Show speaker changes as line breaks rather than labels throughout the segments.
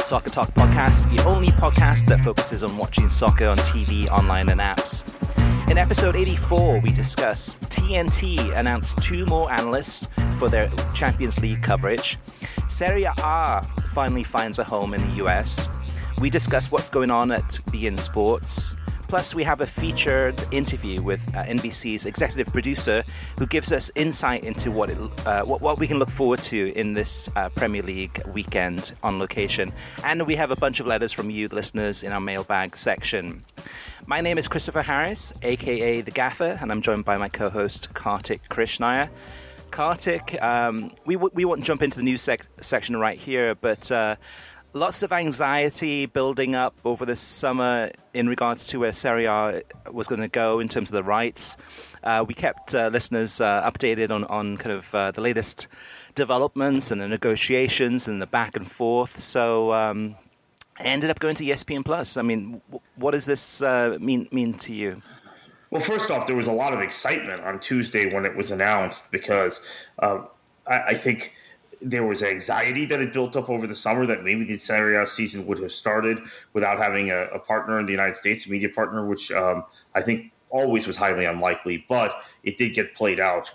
Soccer Talk podcast, the only podcast that focuses on watching soccer on TV, online, and apps. In episode 84, we discuss TNT announced 2 more analysts for their Champions League coverage. Serie A finally finds a home in the US. We discuss what's going on at beIN Sports. Plus, we have a featured interview with NBC's executive producer who gives us insight into what we can look forward to in this Premier League weekend on location. And we have a bunch of letters from you, listeners, in our mailbag section. My name is Christopher Harris, a.k.a. The Gaffer, and I'm joined by my co-host, Kartik Krishnaiyer. Kartik, we won't jump into the news section right here, but lots of anxiety building up over the summer in regards to where Serie A was going to go in terms of the rights. We kept listeners updated on kind of the latest developments and the negotiations and the back and forth. So I ended up going to ESPN Plus. I mean, what does this mean to you?
Well, first off, there was a lot of excitement on Tuesday when it was announced because I think there was anxiety that had built up over the summer that maybe the Serie A season would have started without having a partner in the United States, a media partner, which I think always was highly unlikely. But it did get played out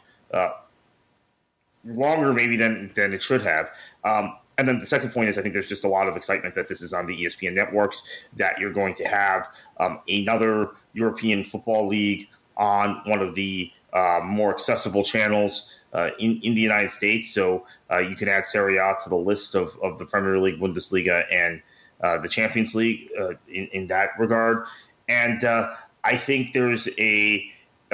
longer maybe than it should have. And then the second point is I think there's just a lot of excitement that this is on the ESPN networks, that you're going to have another European football league on one of the more accessible channels in the United States. So you can add Serie A to the list of the Premier League, Bundesliga, and the Champions League in that regard. And I think there's a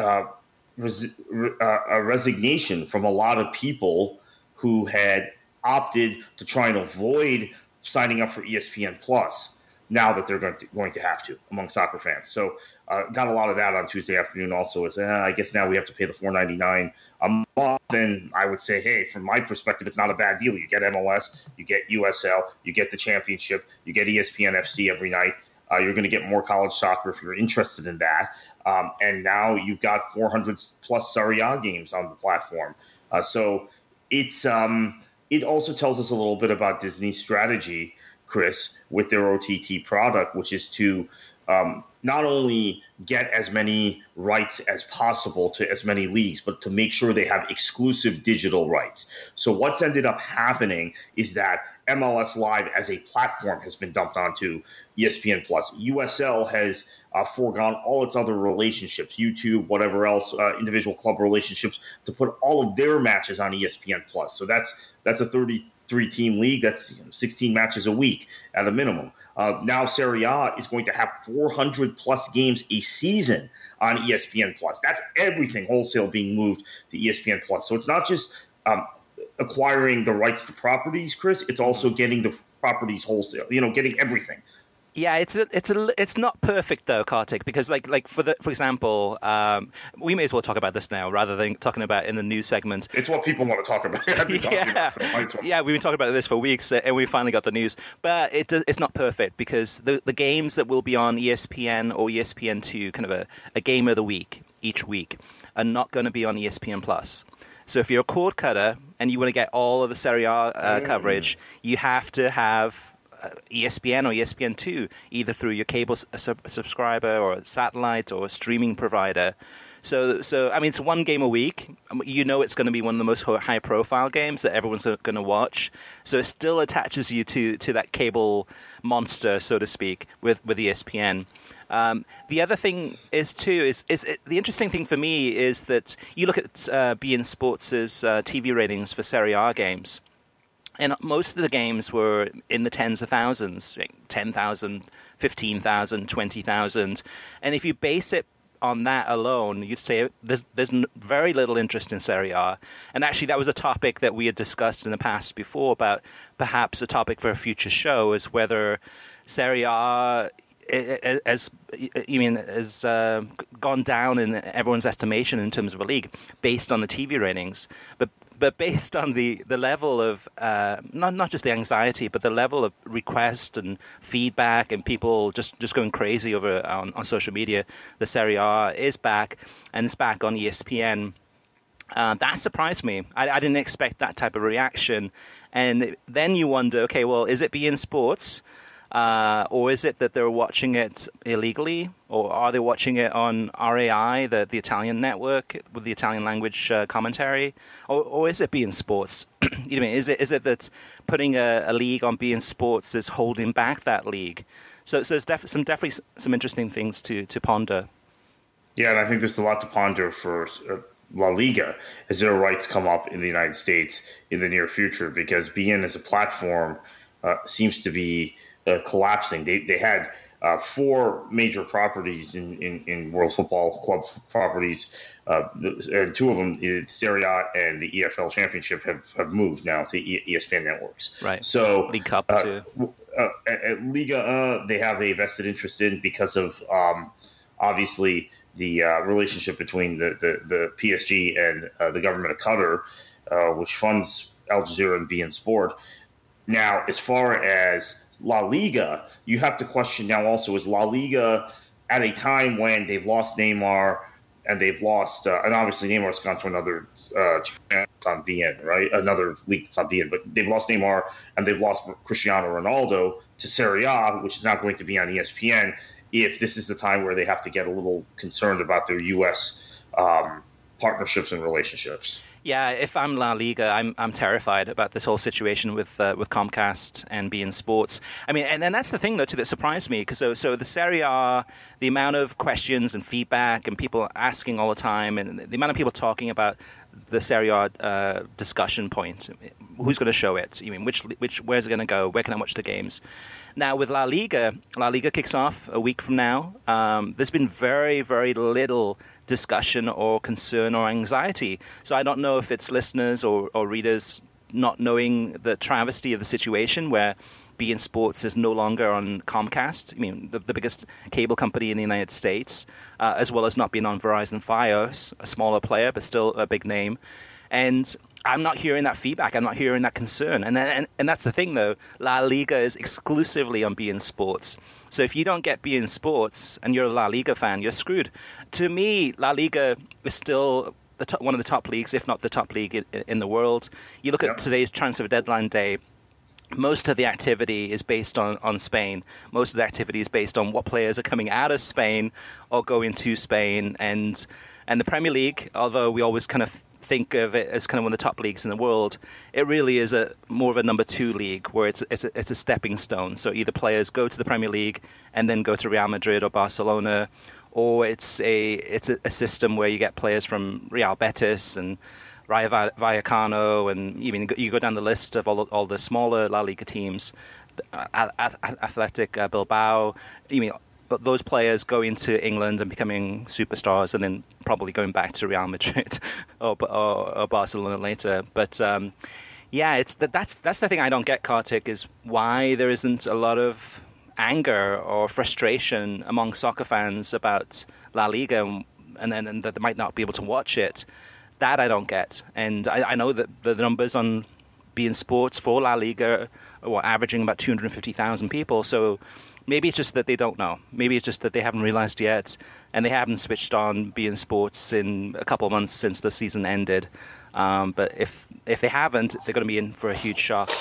resignation from a lot of people who had opted to try and avoid signing up for ESPN Plus now that they're going to have to, among soccer fans. So got a lot of that on Tuesday afternoon also is, I guess now we have to pay the $4.99 a month. And I would say, hey, from my perspective, it's not a bad deal. You get MLS, you get USL, you get the championship, you get ESPN FC every night. You're going to get more college soccer if you're interested in that. And now you've got 400 plus Serie A games on the platform. So it's it also tells us a little bit about Disney's strategy, Chris, with their OTT product, which is to not only get as many rights as possible to as many leagues, but to make sure they have exclusive digital rights. So what's ended up happening is that MLS Live as a platform has been dumped onto ESPN+. USL has foregone all its other relationships, YouTube, whatever else, individual club relationships, to put all of their matches on ESPN+. So that's a 33-team league. That's 16 matches a week at a minimum. Now Serie A is going to have 400-plus games a season on ESPN+. That's everything wholesale being moved to ESPN+. So it's not just acquiring the rights to properties, Chris. It's also getting the properties wholesale, getting everything.
Yeah, it's not perfect though, Kartik, because like for example, we may as well talk about this now rather than talking about in the news segment.
It's what people want to talk about.
Yeah, we've been talking about this for weeks, and we finally got the news. But it's not perfect because the games that will be on ESPN or ESPN2, kind of a game of the week each week, are not going to be on ESPN Plus. So if you're a cord cutter and you want to get all of the Serie A coverage, you have to have ESPN or ESPN2, either through your cable subscriber or satellite or streaming provider. So I mean, it's one game a week. It's going to be one of the most high-profile games that everyone's going to watch. So it still attaches you to that cable monster, so to speak, with ESPN. The other thing is the interesting thing for me is that you look at beIN Sports' TV ratings for Serie A games. And most of the games were in the tens of thousands, 10,000, 15,000, 20,000. And if you base it on that alone, you'd say there's very little interest in Serie A. And actually, that was a topic that we had discussed in the past before about perhaps a topic for a future show is whether Serie A has gone down in everyone's estimation in terms of a league based on the TV ratings. But based on the level of, not just the anxiety, but the level of request and feedback and people just going crazy over on social media, the Serie A is back, and it's back on ESPN. That surprised me. I didn't expect that type of reaction. And then you wonder, okay, well, is it beIN Sports? Or is it that they're watching it illegally? Or are they watching it on RAI, the Italian network, with the Italian language commentary? Or is it beIN Sports? You know what I mean? Is it that putting a league on beIN Sports is holding back that league? So there's definitely some interesting things to ponder.
Yeah, and I think there's a lot to ponder for La Liga as their rights come up in the United States in the near future, because beIN as a platform seems to be collapsing. They had 4 major properties in World Football Club properties, and 2 of them, the Serie A and the EFL Championship, have moved now to ESPN networks.
Right.
So
League Cup too.
At Liga, they have a vested interest in, because of obviously the relationship between the PSG and the government of Qatar, which funds Al Jazeera and beIN Sport. Now, as far as La Liga, you have to question now also, is La Liga at a time when they've lost Neymar and they've lost, and obviously Neymar's gone to another on beIN, right? Another league that's on beIN, but they've lost Neymar and they've lost Cristiano Ronaldo to Serie A, which is not going to be on ESPN. If this is the time where they have to get a little concerned about their U.S. Partnerships and relationships.
Yeah, if I'm La Liga, I'm terrified about this whole situation with Comcast and beIN Sports. I mean, and that's the thing though too that surprised me, because so the Serie A, the amount of questions and feedback and people asking all the time, and the amount of people talking about the Serie A discussion point, who's going to show it? You mean where's it going to go? Where can I watch the games? Now with La Liga kicks off a week from now. There's been very, very little discussion or concern or anxiety. So I don't know if it's listeners or readers not knowing the travesty of the situation where beIN Sports is no longer on Comcast. I mean, the biggest cable company in the United States, as well as not being on Verizon Fios, a smaller player, but still a big name. And I'm not hearing that feedback. I'm not hearing that concern. And that's the thing, though. La Liga is exclusively on beIN Sports. So if you don't get beIN Sports and you're a La Liga fan, you're screwed. To me, La Liga is still one of the top leagues, if not the top league in the world. You look at today's transfer deadline day, most of the activity is based on Spain. Most of the activity is based on what players are coming out of Spain or going to Spain. And the Premier League, although we always kind of think of it as kind of one of the top leagues in the world, it really is more of a number 2 league where it's a stepping stone. So either players go to the Premier League and then go to Real Madrid or Barcelona, or it's a system where you get players from Real Betis and Rayo Vallecano, and even you go down the list of all the smaller La Liga teams, Athletic Bilbao. You mean those players going to England and becoming superstars, and then probably going back to Real Madrid or Barcelona later. But that's the thing I don't get, Kartik, is why there isn't a lot of anger or frustration among soccer fans about La Liga, and that they might not be able to watch it. That I don't get. And I know that the numbers on beIN Sports for La Liga are averaging about 250,000 people. So maybe it's just that they don't know. Maybe it's just that they haven't realized yet, and they haven't switched on beIN Sports in a couple of months since the season ended. But if they haven't, they're going to be in for a huge shock.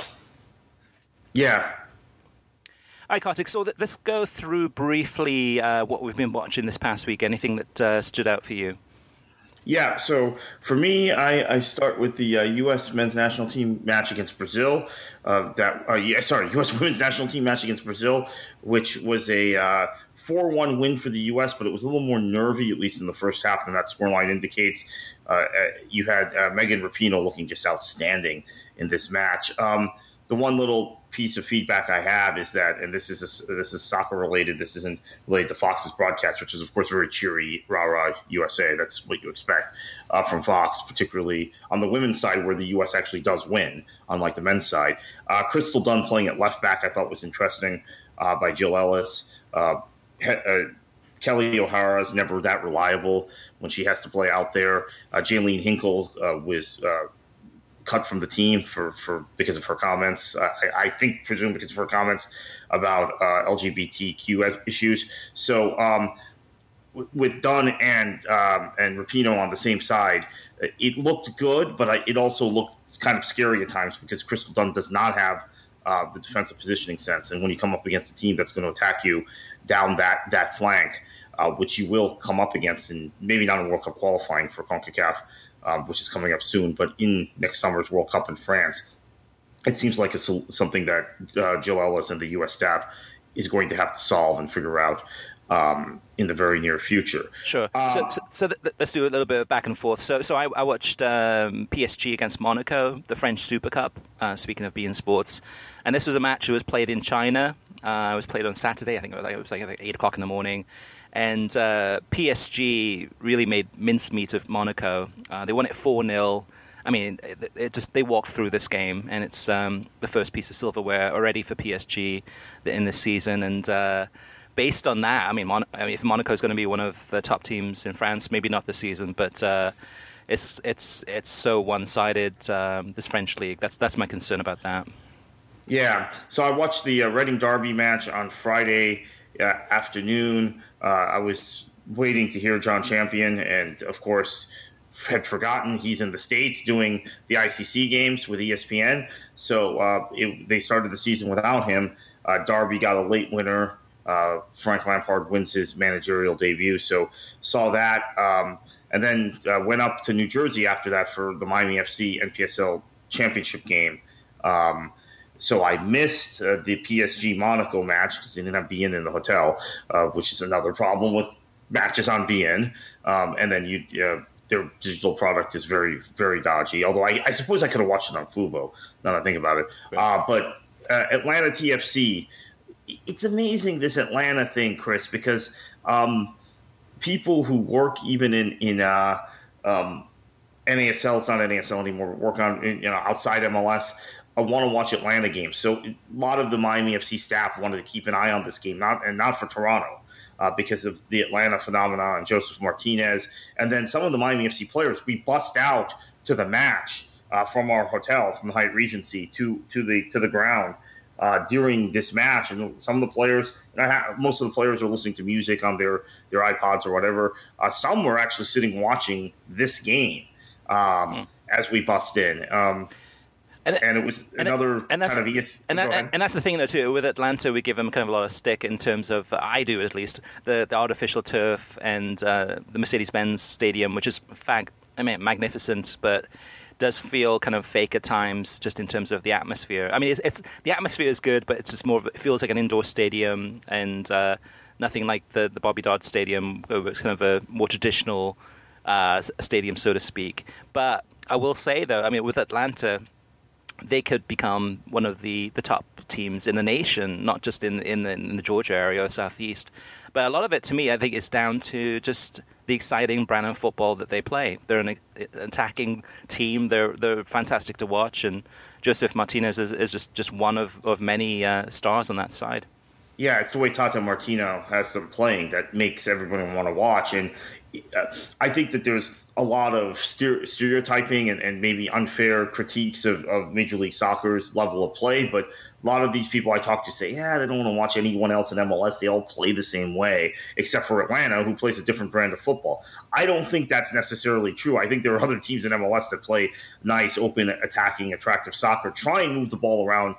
Yeah.
All right, Kartik, so let's go through briefly what we've been watching this past week. Anything that stood out for you?
Yeah, so for me, I start with the U.S. men's national team match against Brazil. U.S. women's national team match against Brazil, which was a 4-1 win for the U.S., but it was a little more nervy, at least in the first half, than that scoreline indicates. You had Megan Rapinoe looking just outstanding in this match. The one little piece of feedback I have is that, and this is soccer related. This isn't related to Fox's broadcast, which is of course very cheery, rah rah USA. That's what you expect from Fox, particularly on the women's side where the U.S. actually does win, unlike the men's side. Crystal Dunn playing at left back, I thought was interesting by Jill Ellis. Kelly O'Hara is never that reliable when she has to play out there. Jaylene Hinkle was cut from the team because of her comments. I presume because of her comments about LGBTQ issues. So with Dunn and Rapinoe on the same side, it looked good, but it also looked it's kind of scary at times because Crystal Dunn does not have the defensive positioning sense. And when you come up against a team that's going to attack you down that flank, which you will come up against, and maybe not in World Cup qualifying for CONCACAF, which is coming up soon, but in next summer's World Cup in France, it seems like it's something that Jill Ellis and the U.S. staff is going to have to solve and figure out in the very near future.
Sure. So let's do a little bit of back and forth. So I watched PSG against Monaco, the French Super Cup, speaking of beIN Sports. And this was a match that was played in China. It was played on Saturday. I think it was like 8 o'clock in the morning. And PSG really made mincemeat of Monaco. They won it 4-0. I mean, they walked through this game, and it's the first piece of silverware already for PSG in this season. And based on that, I mean, if Monaco is going to be one of the top teams in France, maybe not this season, but it's so one-sided, this French league. That's my concern about that.
Yeah. So I watched the Reading Derby match on Friday afternoon. I was waiting to hear John Champion, and of course had forgotten he's in the States doing the ICC games with ESPN. So they started the season without him. Derby got a late winner. Frank Lampard wins his managerial debut. So saw that. And then went up to New Jersey after that for the Miami FC NPSL championship game. So I missed the PSG Monaco match because they didn't have beIN in the hotel, which is another problem with matches on beIN. And then their digital product is very, very dodgy. Although I suppose I could have watched it on Fubo, now that I think about it. Right. But Atlanta TFC, it's amazing, this Atlanta thing, Chris, because people who work even in NASL, it's not NASL anymore, work on outside MLS, want to watch Atlanta games. So a lot of the Miami FC staff wanted to keep an eye on this game, not for Toronto, because of the Atlanta phenomenon and Joseph Martinez. And then some of the Miami FC players, we bust out to the match from our hotel, from the Hyatt Regency to the ground during this match. And some of the players, most of the players are listening to music on their iPods or whatever. Some were actually sitting watching this game as we bust in. And it was another kind of... And
that's the thing, though, too. With Atlanta, we give them kind of a lot of stick in terms of, I do at least, the artificial turf and the Mercedes-Benz Stadium, which is magnificent, but does feel kind of fake at times, just in terms of the atmosphere. I mean, it's the atmosphere is good, but it's just more. It feels like an indoor stadium, and nothing like the Bobby Dodd Stadium, it's kind of a more traditional stadium, so to speak. But I will say, though, I mean, with Atlanta, they could become one of the top teams in the nation, not just in the Georgia area or Southeast. But a lot of it, to me, I think, is down to just the exciting brand of football that they play. They're an attacking team. They're fantastic to watch, and Joseph Martinez is just one of many stars on that side.
Yeah, it's the way Tata Martino has them playing that makes everyone want to watch. And I think that there's a lot of stereotyping and maybe unfair critiques of Major League Soccer's level of play. But a lot of these people I talk to say, they don't want to watch anyone else in MLS. They all play the same way, except for Atlanta, who plays a different brand of football. I don't think that's necessarily true. I think there are other teams in MLS that play nice, open, attacking, attractive soccer, try and move the ball around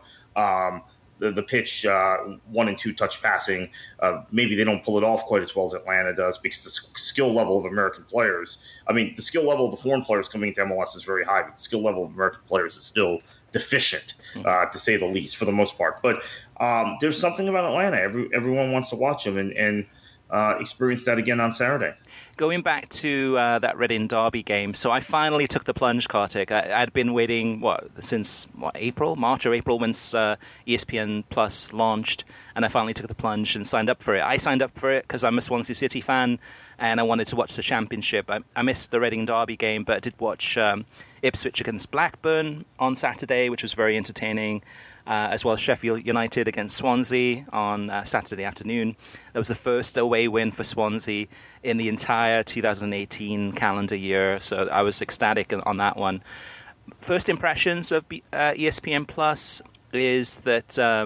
the pitch, 1 and 2 touch passing. Maybe they don't pull it off quite as well as Atlanta does because the skill level of American players, the skill level of the foreign players coming into MLS is very high, but the skill level of American players is still deficient, to say the least, for the most part. But there's something about Atlanta. Everyone wants to watch them and experience that again on Saturday.
Going back to that Reading Derby game, so I finally took the plunge, Kartik. I'd been waiting, since March or April, when ESPN Plus launched, and I finally took the plunge and signed up for it. I signed up for it because I'm a Swansea City fan, and I wanted to watch the Championship. I missed the Reading Derby game, but I did watch Ipswich against Blackburn on Saturday, which was very entertaining. As well as Sheffield United against Swansea on Saturday afternoon. That was the first away win for Swansea in the entire 2018 calendar year, so I was ecstatic on that one. First impressions of ESPN Plus is that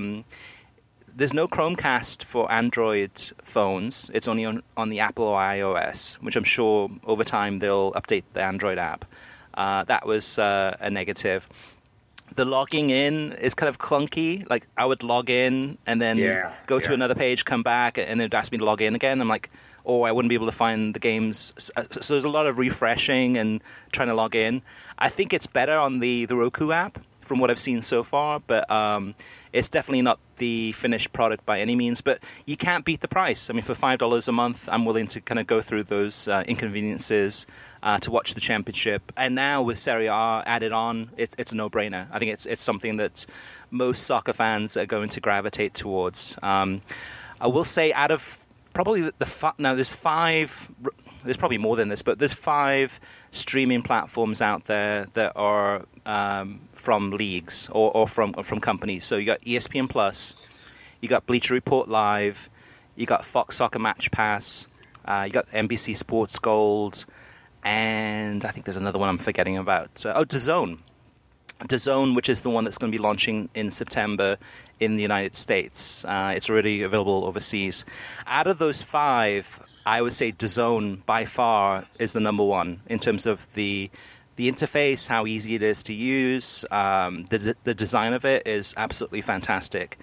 there's no Chromecast for Android phones. It's only on the Apple or iOS, which I'm sure over time they'll update the Android app. That was a negative. The logging in is kind of clunky. Like, I would log in and then go to another page, come back, and it would ask me to log in again. I'm like, I wouldn't be able to find the games. So there's a lot of refreshing and trying to log in. I think it's better on the Roku app from what I've seen so far, but it's definitely not the finished product by any means. But you can't beat the price. I mean, for $5 a month, I'm willing to kind of go through those inconveniences to watch the championship. And now with Serie A added on, it's a no-brainer. I think it's something that most soccer fans are going to gravitate towards. I will say, out of probably now there's probably more than this, but there's 5 streaming platforms out there that are from leagues or from companies. So you got ESPN Plus, you got Bleacher Report Live, you got Fox Soccer Match Pass, you got NBC Sports Gold, and I think there's another one I'm forgetting about. DAZN. DAZN, which is the one that's going to be launching in September in the United States. It's already available overseas. Out of those 5, I would say DAZN by far is the number one in terms of the interface, how easy it is to use. The design of it is absolutely fantastic.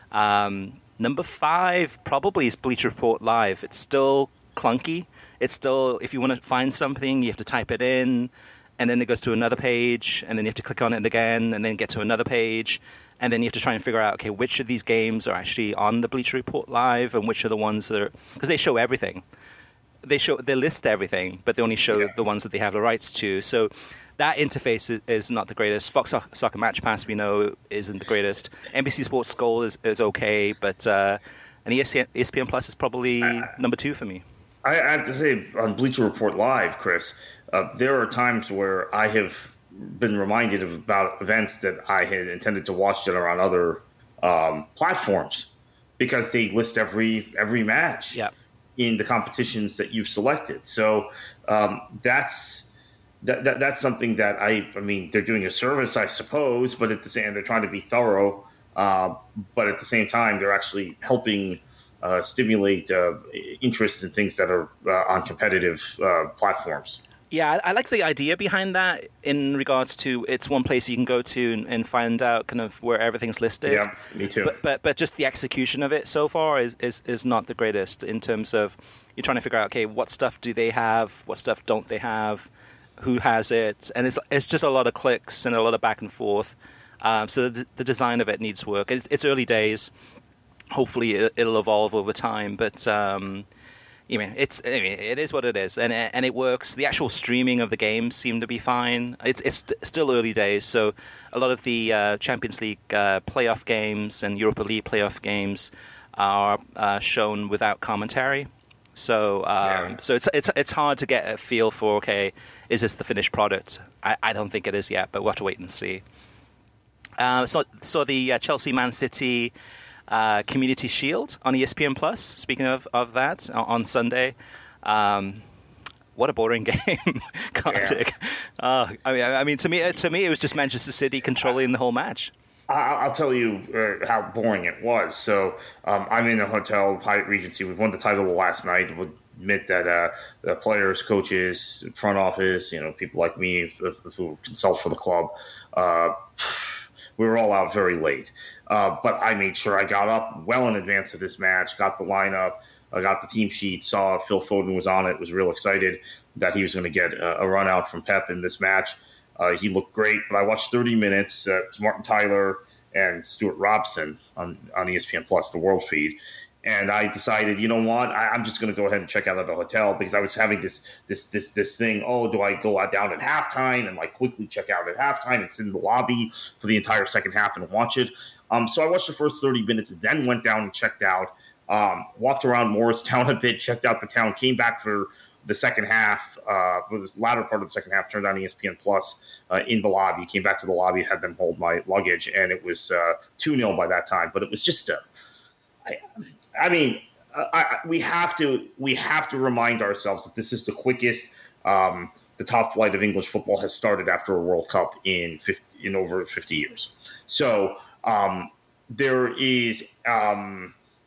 Number 5 probably is Bleacher Report Live. It's still clunky. It's still, if you want to find something, you have to type it in, and then it goes to another page, and then you have to click on it again, and then get to another page, and then you have to try and figure out, okay, which of these games are actually on the Bleacher Report Live, and which are the ones that are, because they show everything. They list everything, but they only show the ones that they have the rights to. So that interface is not the greatest. Fox Soccer Match Pass, we know, isn't the greatest. NBC Sports Gold is okay, but and ESPN Plus is probably number 2 for me.
I have to say, on Bleacher Report Live, Chris, there are times where I have been reminded about events that I had intended to watch that are on other platforms, because they list every match in the competitions that you've selected. So that's something that I mean, they're doing a service, I suppose, but at the same, they're trying to be thorough. But at the same time, they're actually helping stimulate interest in things that are on competitive platforms.
Yeah, I like the idea behind that in regards to it's one place you can go to and find out kind of where everything's listed.
Yeah, me too.
But just the execution of it so far is not the greatest in terms of you're trying to figure out, okay, what stuff do they have, what stuff don't they have, who has it, and it's just a lot of clicks and a lot of back and forth. So the design of it needs work. It's early days. Hopefully it'll evolve over time, but it is what it is, and it works. The actual streaming of the games seem to be fine. It's still early days, so a lot of the Champions League playoff games and Europa League playoff games are shown without commentary. So so it's hard to get a feel for, okay, is this the finished product? I don't think it is yet, but we'll have to wait and see. So the Chelsea Man City Community Shield on ESPN Plus. Speaking of that, on Sunday, what a boring game, Kartik. I mean, to me, it was just Manchester City controlling the whole match.
I'll tell you how boring it was. So I'm in a hotel, Hyatt Regency. We won the title last night. We'll admit that the players, coaches, front office, people like me who consult for the club, we were all out very late. But I made sure I got up well in advance of this match, got the lineup, I got the team sheet, saw Phil Foden was on it, was real excited that he was going to get a run out from Pep in this match. He looked great, but I watched 30 minutes to Martin Tyler and Stuart Robson on ESPN Plus, the World Feed. And I decided, you know what? I'm just going to go ahead and check out of the hotel, because I was having this thing. Oh, do I go down at halftime and quickly check out at halftime and sit in the lobby for the entire second half and watch it? So I watched the first 30 minutes, then went down and checked out. Walked around Morristown a bit, checked out the town, came back for the second half, for this latter part of the second half, turned on ESPN Plus in the lobby, came back to the lobby, had them hold my luggage, and it was 2-0 by that time. But it was just we have to remind ourselves that this is the quickest the top flight of English football has started after a World Cup in over 50 years. So there is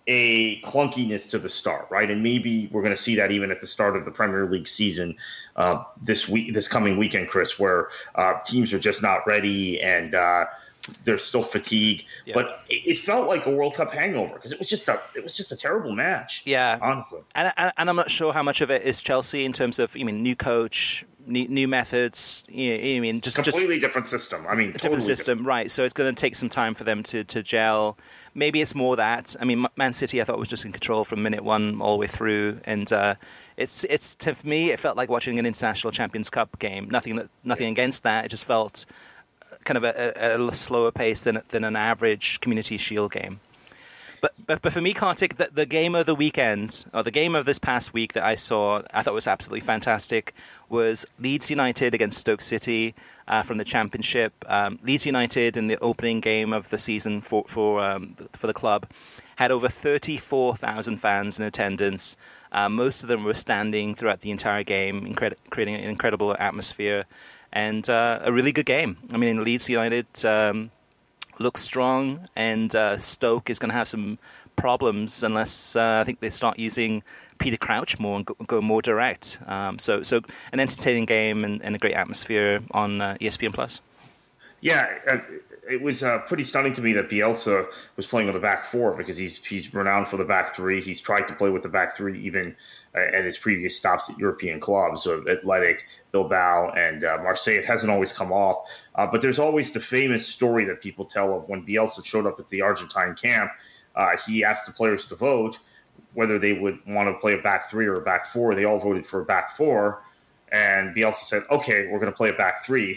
a clunkiness to the start, right? And maybe we're going to see that even at the start of the Premier League season this coming weekend, Chris, where teams are just not ready and there's still fatigue. Yeah. But it felt like a World Cup hangover because it was just a terrible match.
Yeah,
honestly.
And I'm not sure how much of it is Chelsea in terms of new coach, new methods. Just
completely different system. I mean,
different system, right? So it's going to take some time for them to gel. Maybe it's more that. I mean, Man City, I thought was just in control from minute one all the way through, and it's to me, it felt like watching an International Champions Cup game. Nothing against that. It just felt kind of a slower pace than an average Community Shield game. But for me, Kartik, the game of the weekend, or the game of this past week that I thought was absolutely fantastic, was Leeds United against Stoke City from the Championship. Leeds United, in the opening game of the season for the club, had over 34,000 fans in attendance. Most of them were standing throughout the entire game, creating an incredible atmosphere, and a really good game. I mean, Leeds United looks strong, and Stoke is going to have some problems unless I think they start using Peter Crouch more and go more direct. So an entertaining game and a great atmosphere on ESPN+.
Yeah, it was pretty stunning to me that Bielsa was playing with the back four because he's renowned for the back three. He's tried to play with the back three even at his previous stops at European clubs, so Athletic, Bilbao, and Marseille. It hasn't always come off. But there's always the famous story that people tell of when Bielsa showed up at the Argentine camp. He asked the players to vote whether they would want to play a back three or a back four. They all voted for a back four. And Bielsa said, okay, we're going to play a back three.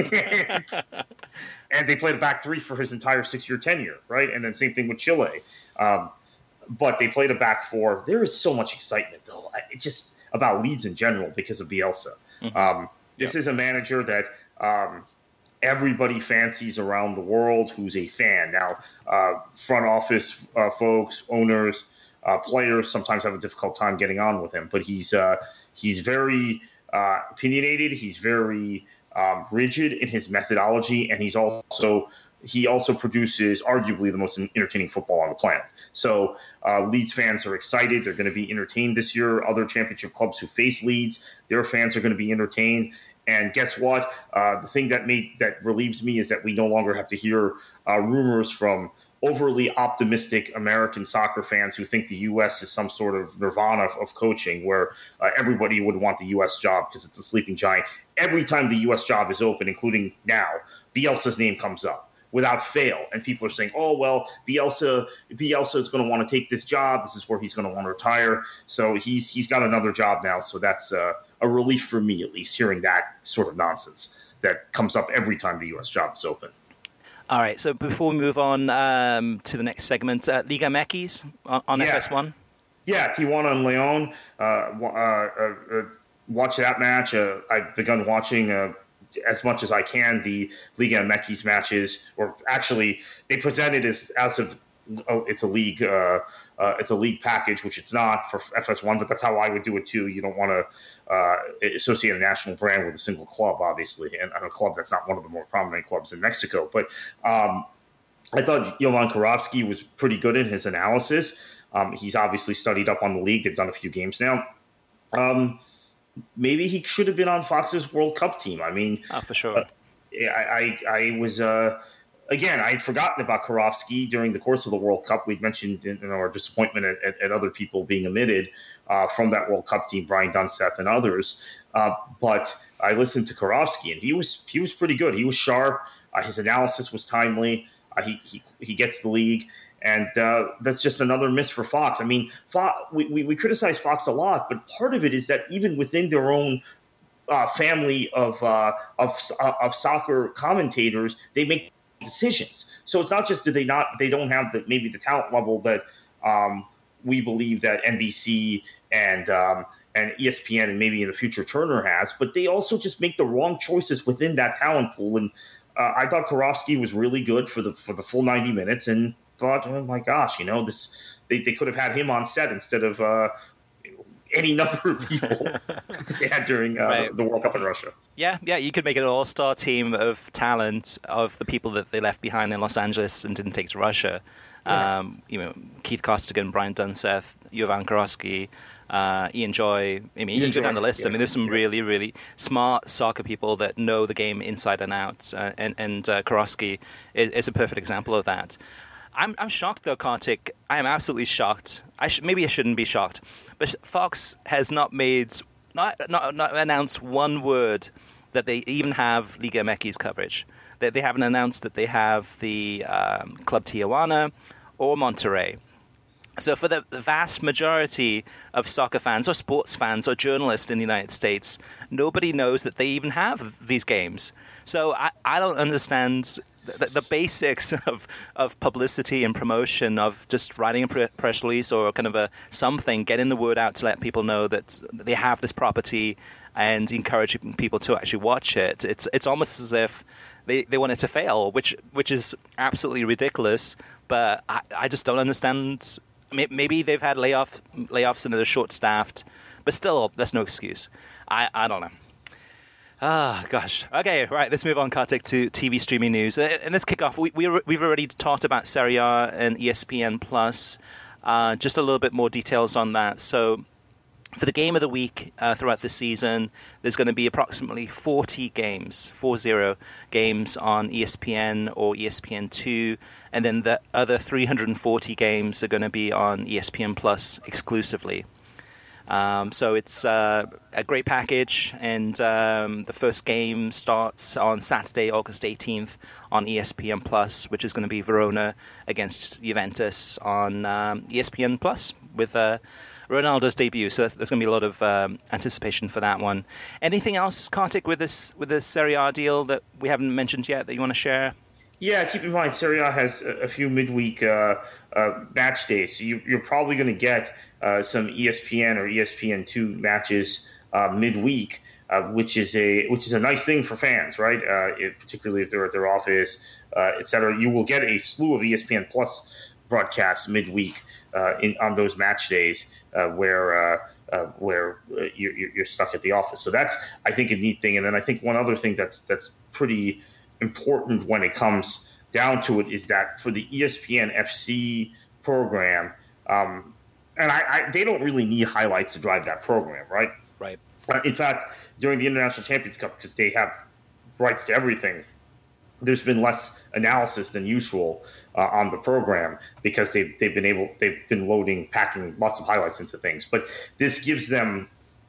And they played a back three for his entire 6-year tenure, right? And then same thing with Chile. But they played a back four. There is so much excitement, though, just about Leeds in general because of Bielsa. Mm-hmm. This is a manager that everybody fancies around the world who's a fan. Now, front office folks, owners, players sometimes have a difficult time getting on with him. But he's very opinionated. He's very rigid in his methodology, and he also produces arguably the most entertaining football on the planet. So Leeds fans are excited. They're going to be entertained this year. Other championship clubs who face Leeds, their fans are going to be entertained. And guess what? The thing that relieves me is that we no longer have to hear rumors from overly optimistic American soccer fans who think the U.S. is some sort of nirvana of coaching where everybody would want the U.S. job because it's a sleeping giant. Every time the U.S. job is open, including now, Bielsa's name comes up without fail. And people are saying, oh, well, Bielsa is going to want to take this job. This is where he's going to want to retire. So he's got another job now. So that's a relief for me, at least, hearing that sort of nonsense that comes up every time the U.S. job is open.
All right, so before we move on to the next segment, Liga MX on FS1?
Yeah, Tijuana and León. Watch that match. I've begun watching as much as I can the Liga MX matches, or actually they present it as of it's a league package, which it's not for FS1, but that's how I would do it too. You don't want to associate a national brand with a single club, obviously, and a club that's not one of the more prominent clubs in Mexico. But I thought Jovan Kirovski was pretty good in his analysis. He's obviously studied up on the league. They've done a few games now. Maybe he should have been on Fox's World Cup team. I mean,
for sure.
I was. Again, I had forgotten about Kirovski during the course of the World Cup. We'd mentioned our disappointment at other people being omitted from that World Cup team, Brian Dunseth and others. But I listened to Kirovski, and he was pretty good. He was sharp. His analysis was timely. He gets the league, and that's just another miss for Fox. I mean, we criticize Fox a lot, but part of it is that even within their own family of soccer commentators, they make decisions. So it's not just they don't have maybe the talent level that we believe that NBC and ESPN and maybe in the future Turner has, but they also just make the wrong choices within that talent pool. And I thought Kirovski was really good for the full 90 minutes, and thought, oh my gosh, they could have had him on set instead of any number of people they had during the World Cup in Russia.
Yeah, you could make an all-star team of talent of the people that they left behind in Los Angeles and didn't take to Russia. Keith Costigan, Brian Dunseth, Jovan Karofsky, Ian Joy. I mean, you can go down the list. I mean, there's some really, really smart soccer people that know the game inside and out, and Karofsky is a perfect example of that. I'm shocked, though, Kartik. I am absolutely shocked. Maybe I shouldn't be shocked, but Fox has not announced one word that they even have Liga MX coverage. That they haven't announced that they have the Club Tijuana or Monterrey. So for the vast majority of soccer fans or sports fans or journalists in the United States, nobody knows that they even have these games. So I don't understand the basics of publicity and promotion, of just writing a press release or kind of something, getting the word out to let people know that they have this property and encouraging people to actually watch it. It's almost as if they want it to fail, which is absolutely ridiculous. But I just don't understand. Maybe they've had layoffs and they're short-staffed, but still, that's no excuse. I don't know. Gosh. Okay, right, let's move on, Kartik, to TV streaming news. And let's kick off. We've already talked about Serie A and ESPN+. Just a little bit more details on that. So for the game of the week throughout the season, there's going to be approximately 40 games on ESPN or ESPN2, and then the other 340 games are going to be on ESPN Plus exclusively. So it's a great package, and the first game starts on Saturday, August 18th on ESPN Plus, which is going to be Verona against Juventus on ESPN Plus with Ronaldo's debut. So there's going to be a lot of anticipation for that one. Anything else, Kartik, with this Serie A deal that we haven't mentioned yet that you want to share?
Yeah, keep in mind, Serie A has a few midweek match days, so you're probably going to get some ESPN or ESPN2 matches midweek, which is a nice thing for fans, right? Particularly if they're at their office, et cetera. You will get a slew of ESPN Plus broadcasts midweek on those match days where you're stuck at the office. So that's, I think, a neat thing. And then I think one other thing that's pretty important when it comes down to it is that for the ESPN FC program, and they don't really need highlights to drive that program, right?
Right.
In fact, during the International Champions Cup, because they have rights to everything, there's been less analysis than usual on the program because they've been packing lots of highlights into things. But this gives them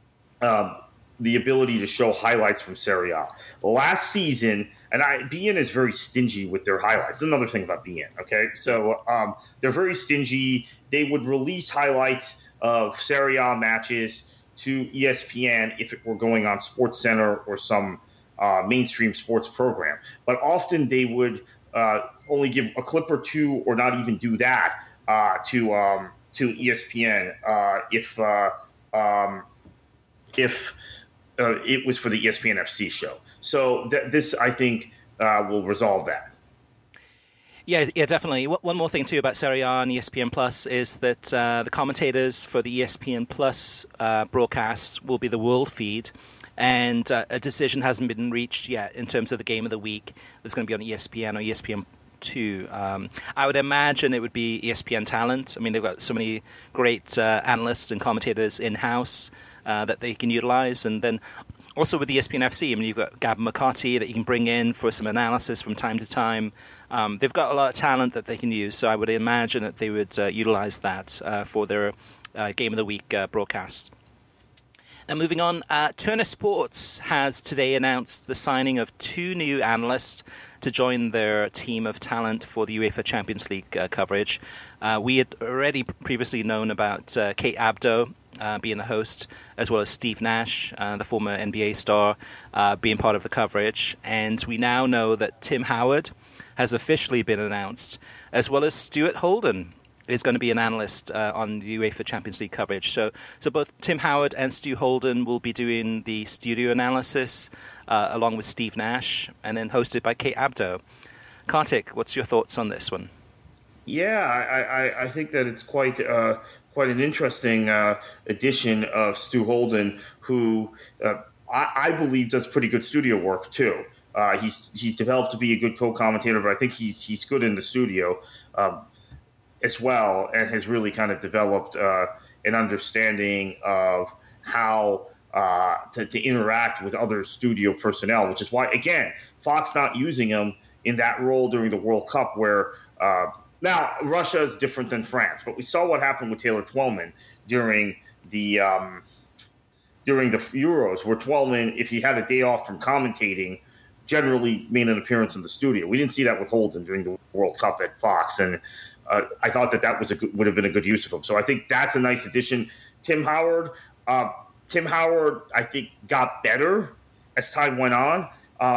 the ability to show highlights from Serie A. Last season, and beIN is very stingy with their highlights. That's another thing about beIN, okay? So they're very stingy. They would release highlights of Serie A matches to ESPN if it were going on SportsCenter or some mainstream sports program. But often they would only give a clip or two, or not even do that to ESPN if it was for the ESPN FC show. So this, I think, will resolve that.
Yeah, definitely. One more thing, too, about Serie A and ESPN Plus is that the commentators for the ESPN Plus broadcast will be the world feed, and a decision hasn't been reached yet in terms of the game of the week that's going to be on ESPN or ESPN2. I would imagine it would be ESPN Talent. I mean, they've got so many great analysts and commentators in-house that they can utilize. And then also with ESPN FC, I mean, you've got Gab McCarthy that you can bring in for some analysis from time to time. They've got a lot of talent that they can use, so I would imagine that they would utilize that for their Game of the Week broadcast. Now, moving on, Turner Sports has today announced the signing of 2 new analysts to join their team of talent for the UEFA Champions League coverage. We had already previously known about Kate Abdo being the host, as well as Steve Nash, the former NBA star, being part of the coverage. And we now know that Tim Howard has officially been announced, as well as Stuart Holden is going to be an analyst on the UEFA Champions League coverage. So both Tim Howard and Stu Holden will be doing the studio analysis along with Steve Nash, and then hosted by Kate Abdo. Kartik, what's your thoughts on this one?
Yeah, I think that it's quite an interesting addition of Stu Holden, who I believe does pretty good studio work too. He's developed to be a good co-commentator, but I think he's good in the studio. as well, and has really kind of developed an understanding of how to interact with other studio personnel, which is why, again, Fox not using him in that role during the World Cup, where now Russia is different than France, but we saw what happened with Taylor Twellman during the Euros, where Twellman, if he had a day off from commentating, generally made an appearance in the studio. We didn't see that with Holden during the World Cup at Fox, and I thought that was would have been a good use of him. So I think that's a nice addition. Tim Howard, I think, got better as time went on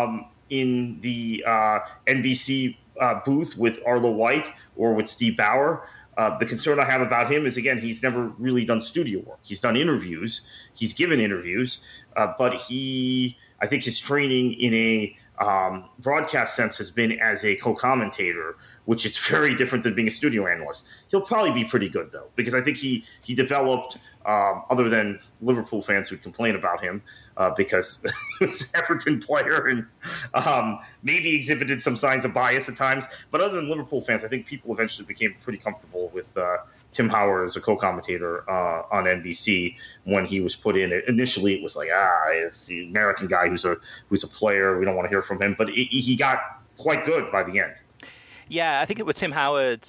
in the NBC booth with Arlo White or with Steve Bauer. The concern I have about him is, again, he's never really done studio work. He's done interviews. He's given interviews. But I think his training in a broadcast sense has been as a co-commentator, which is very different than being a studio analyst. He'll probably be pretty good, though, because I think he developed, other than Liverpool fans who complain about him because he was an Everton player and maybe exhibited some signs of bias at times. But other than Liverpool fans, I think people eventually became pretty comfortable with Tim Howard as a co-commentator on NBC when he was put in. Initially, it was like, it's the American guy who's a player. We don't want to hear from him. But he got quite good by the end. Yeah,
I think with Tim Howard,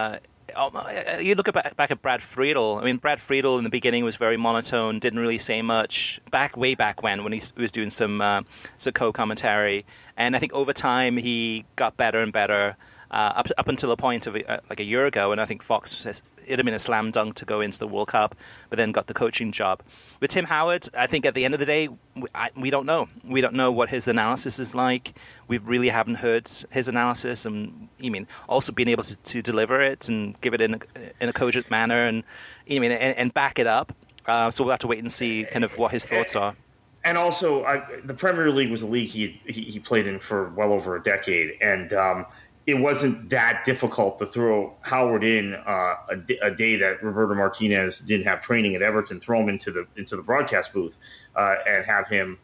you look back at Brad Friedel. I mean, Brad Friedel in the beginning was very monotone, didn't really say much. Way back when he was doing some co-commentary, and I think over time he got better and better. Up until a point of like a year ago, and I think Fox says it'd have been a slam dunk to go into the World Cup, but then got the coaching job. With Tim Howard, I think at the end of the day, we don't know. We don't know what his analysis is like. We really haven't heard his analysis, and also being able to deliver it and give it in a cogent manner, and and back it up. So we'll have to wait and see kind of what his thoughts are.
And also, the Premier League was a league he played in for well over a decade, and it wasn't that difficult to throw Howard in a day that Roberto Martinez didn't have training at Everton, throw him into the broadcast booth and have him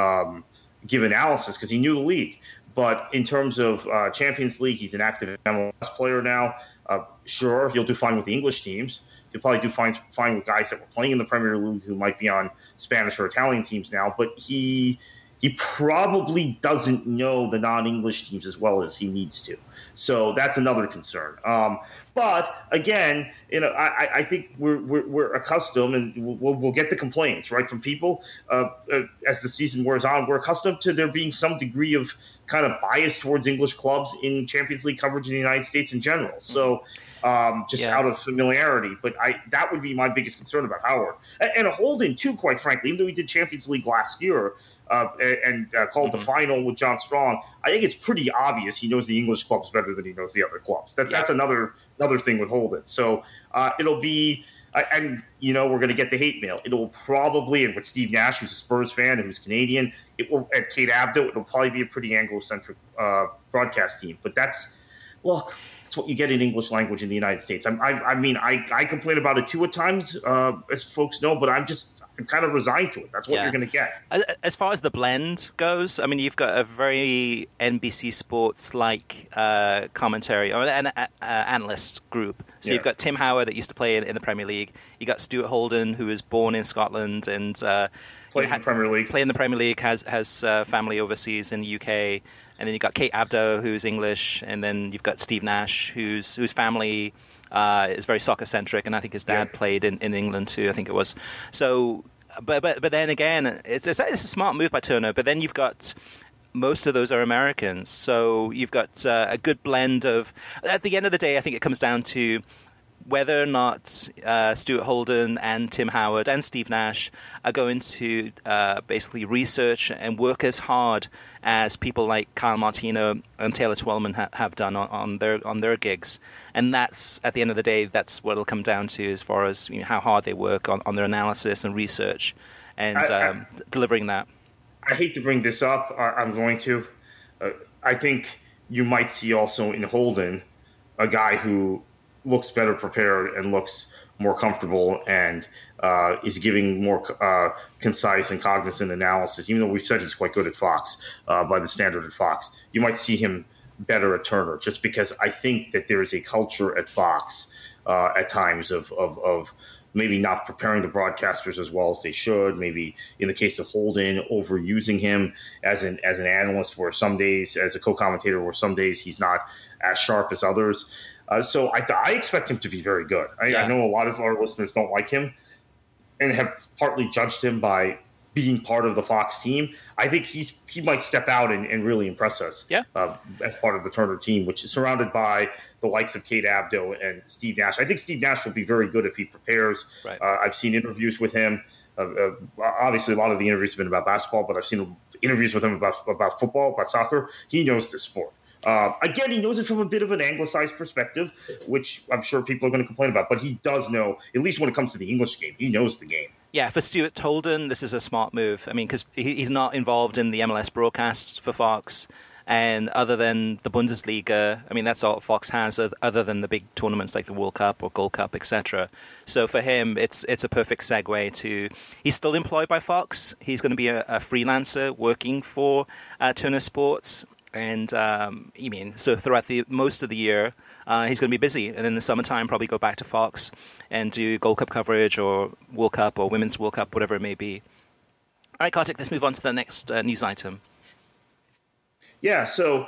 give analysis because he knew the league. But in terms of Champions League, he's an active MLS player now. Sure, he'll do fine with the English teams. He'll probably do fine with guys that were playing in the Premier League who might be on Spanish or Italian teams now. But he probably doesn't know the non-English teams as well as he needs to. So that's another concern. But again, I think we're accustomed, and we'll get the complaints right from people as the season wears on. We're accustomed to there being some degree of kind of bias towards English clubs in Champions League coverage in the United States in general. So out of familiarity, but that would be my biggest concern about Howard and Holden too. Quite frankly, even though he did Champions League last year and called the final with John Strong, I think it's pretty obvious he knows the English clubs better than he knows the other clubs. That's another thing with Holden. So it'll be, and we're going to get the hate mail. It'll probably, and with Steve Nash, who's a Spurs fan and who's Canadian, and Kate Abdo, it'll probably be a pretty Anglo-centric broadcast team. But that's what you get in English language in the United States. I complain about it too at times, as folks know, but I'm kind of resigned to it. That's what you're going to get.
As far as the blend goes, you've got a very NBC Sports-like commentary, or an analyst group. So you've got Tim Howard that used to play in the Premier League. You got Stuart Holden, who was born in Scotland and
played in the Premier League.
Played in the Premier League, has family overseas in the UK. And then you've got Kate Abdo, who's English, and then you've got Steve Nash, whose family is very soccer-centric, and I think his dad played in England too, I think it was. So, but then again, it's a smart move by Turner, but then you've got most of those are Americans. So you've got a good blend of, at the end of the day, I think it comes down to whether or not Stuart Holden and Tim Howard and Steve Nash are going to basically research and work as hard as people like Kyle Martino and Taylor Twellman have done on their gigs. And that's, at the end of the day, that's what it'll come down to as far as how hard they work on their analysis and research and delivering that.
I hate to bring this up. I'm going to. I think you might see also in Holden a guy who looks better prepared and looks more comfortable and is giving more concise and cognizant analysis, even though we've said he's quite good at Fox by the standard at Fox. You might see him better at Turner, just because I think that there is a culture at Fox at times of maybe not preparing the broadcasters as well as they should. Maybe in the case of Holden, overusing him as an analyst, where some days as a co-commentator, where some days he's not as sharp as others. So I expect him to be very good. I know a lot of our listeners don't like him and have partly judged him by being part of the Fox team. I think he might step out and really impress us as part of the Turner team, which is surrounded by the likes of Kate Abdo and Steve Nash. I think Steve Nash will be very good if he prepares. Right. I've seen interviews with him. Obviously, a lot of the interviews have been about basketball, but I've seen interviews with him about football, about soccer. He knows the sport. Again, he knows it from a bit of an anglicized perspective, which I'm sure people are going to complain about. But he does know, at least when it comes to the English game, he knows the game.
Yeah, for Stuart Tolden, this is a smart move. I mean, because he's not involved in the MLS broadcasts for Fox. And other than the Bundesliga, I mean, that's all Fox has, other than the big tournaments like the World Cup or Gold Cup, etc. So for him, it's a perfect segue to... He's still employed by Fox. He's going to be a freelancer working for Turner Sports. And so throughout most of the year, he's going to be busy. And in the summertime, probably go back to Fox and do Gold Cup coverage or World Cup or Women's World Cup, whatever it may be. All right, Kartik, let's move on to the next news item.
Yeah, so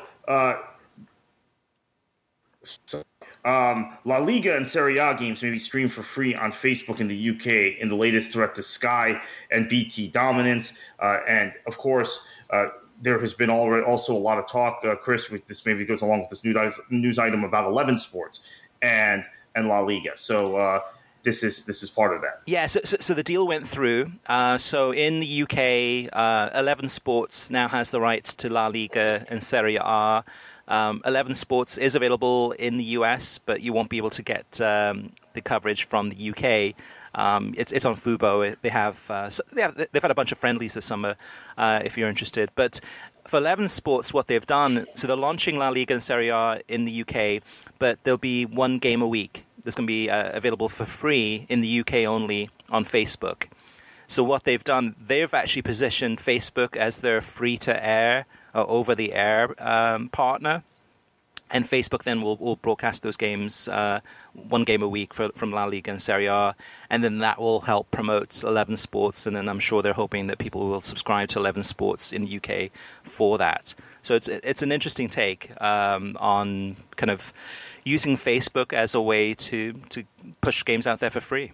La Liga and Serie A games may be streamed for free on Facebook in the UK in the latest threat to Sky and BT dominance. And, of course... there has been also a lot of talk, Chris, with this maybe goes along with this news item about 11 Sports and La Liga. So this is part of that. Yeah,
so the deal went through. So in the UK, 11 Sports now has the rights to La Liga and Serie A. 11 Sports is available in the US, but you won't be able to get the coverage from the UK. It's on Fubo. They've had a bunch of friendlies this summer, if you're interested. But for 11 Sports, what they've done, so they're launching La Liga and Serie A in the UK, but there'll be one game a week that's going to be available for free in the UK only on Facebook. So what they've done, they've actually positioned Facebook as their free-to-air or over-the-air partner. And Facebook then will broadcast those games, one game a week from La Liga and Serie A, and then that will help promote 11 Sports, and then I'm sure they're hoping that people will subscribe to 11 Sports in the UK for that. So it's an interesting take on kind of using Facebook as a way to push games out there for free.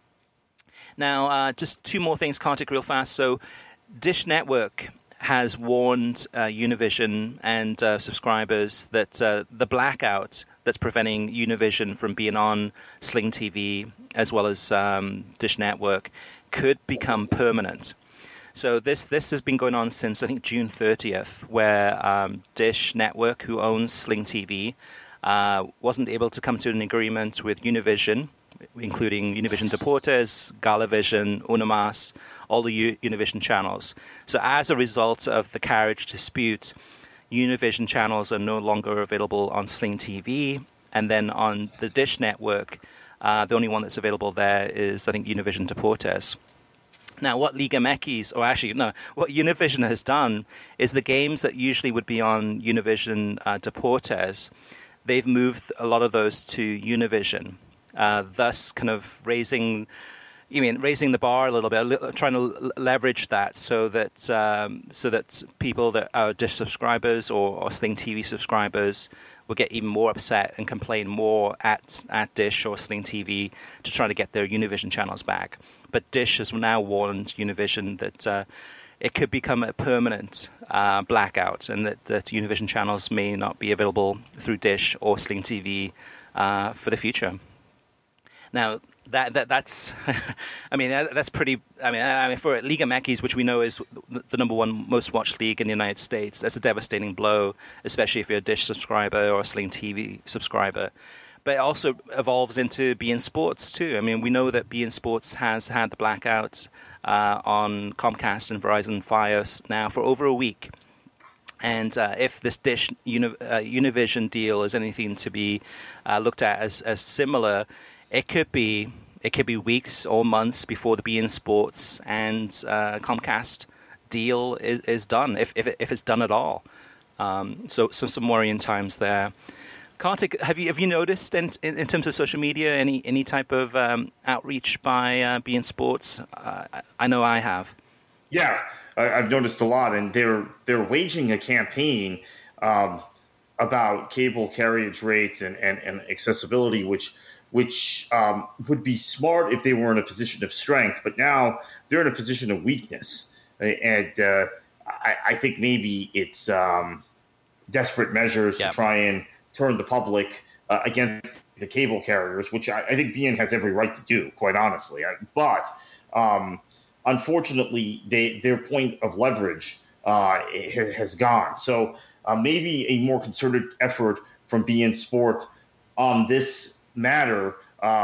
Now, just two more things, Kartik, real fast. So Dish Network has warned Univision and subscribers that the blackout that's preventing Univision from being on Sling TV as well as Dish Network could become permanent. So this has been going on since, I think, June 30th, where Dish Network, who owns Sling TV, wasn't able to come to an agreement with Univision, including Univision Deportes, Galavision, Unamas, all the Univision channels. So as a result of the carriage dispute, Univision channels are no longer available on Sling TV. And then on the Dish Network, the only one that's available there is, I think, Univision Deportes. Now, what Liga MX, what Univision has done is the games that usually would be on Univision Deportes, they've moved a lot of those to Univision. Thus kind of raising the bar a little bit, trying to leverage that so that people that are Dish subscribers or Sling TV subscribers will get even more upset and complain more at Dish or Sling TV to try to get their Univision channels back. But Dish has now warned Univision that it could become a permanent blackout, and that Univision channels may not be available through Dish or Sling TV for the future. Now, that's that's pretty. I mean, for Liga MX, which we know is the number one most watched league in the United States, that's a devastating blow, especially if you're a Dish subscriber or a Sling TV subscriber. But it also evolves into beIN Sports too. I mean, we know that beIN Sports has had the blackout on Comcast and Verizon Fios now for over a week. And if this Dish Univision deal is anything to be looked at as similar, it could be weeks or months before the beIN Sports and Comcast deal is done, if it's done at all. So some worrying times there. Kartik, have you noticed in terms of social media any type of outreach by beIN Sports? I know I have.
Yeah, I've noticed a lot, and they're waging a campaign about cable carriage rates and accessibility, which would be smart if they were in a position of strength. But now they're in a position of weakness, and I think maybe it's desperate measures to try and turn the public against the cable carriers, which I think beIN has every right to do, quite honestly. But unfortunately, their point of leverage has gone. So maybe a more concerted effort from beIN Sport on this matter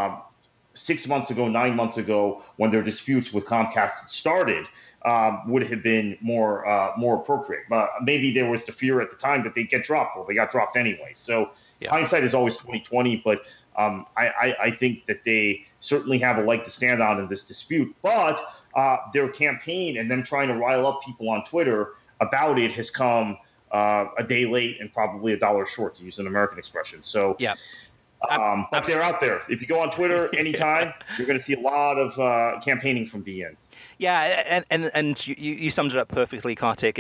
6 months ago, 9 months ago, when their disputes with Comcast started, would have been more appropriate. But maybe there was the fear at the time that they'd get dropped. Well, they got dropped anyway. So hindsight is always 20/20. But I think that they certainly have a leg to stand on in this dispute. But their campaign and them trying to rile up people on Twitter about it has come a day late and probably $1 short, to use an American expression. So but they're out there. If you go on Twitter anytime, you're going to see a lot of campaigning from beIN.
Yeah, and you summed it up perfectly, Kartik.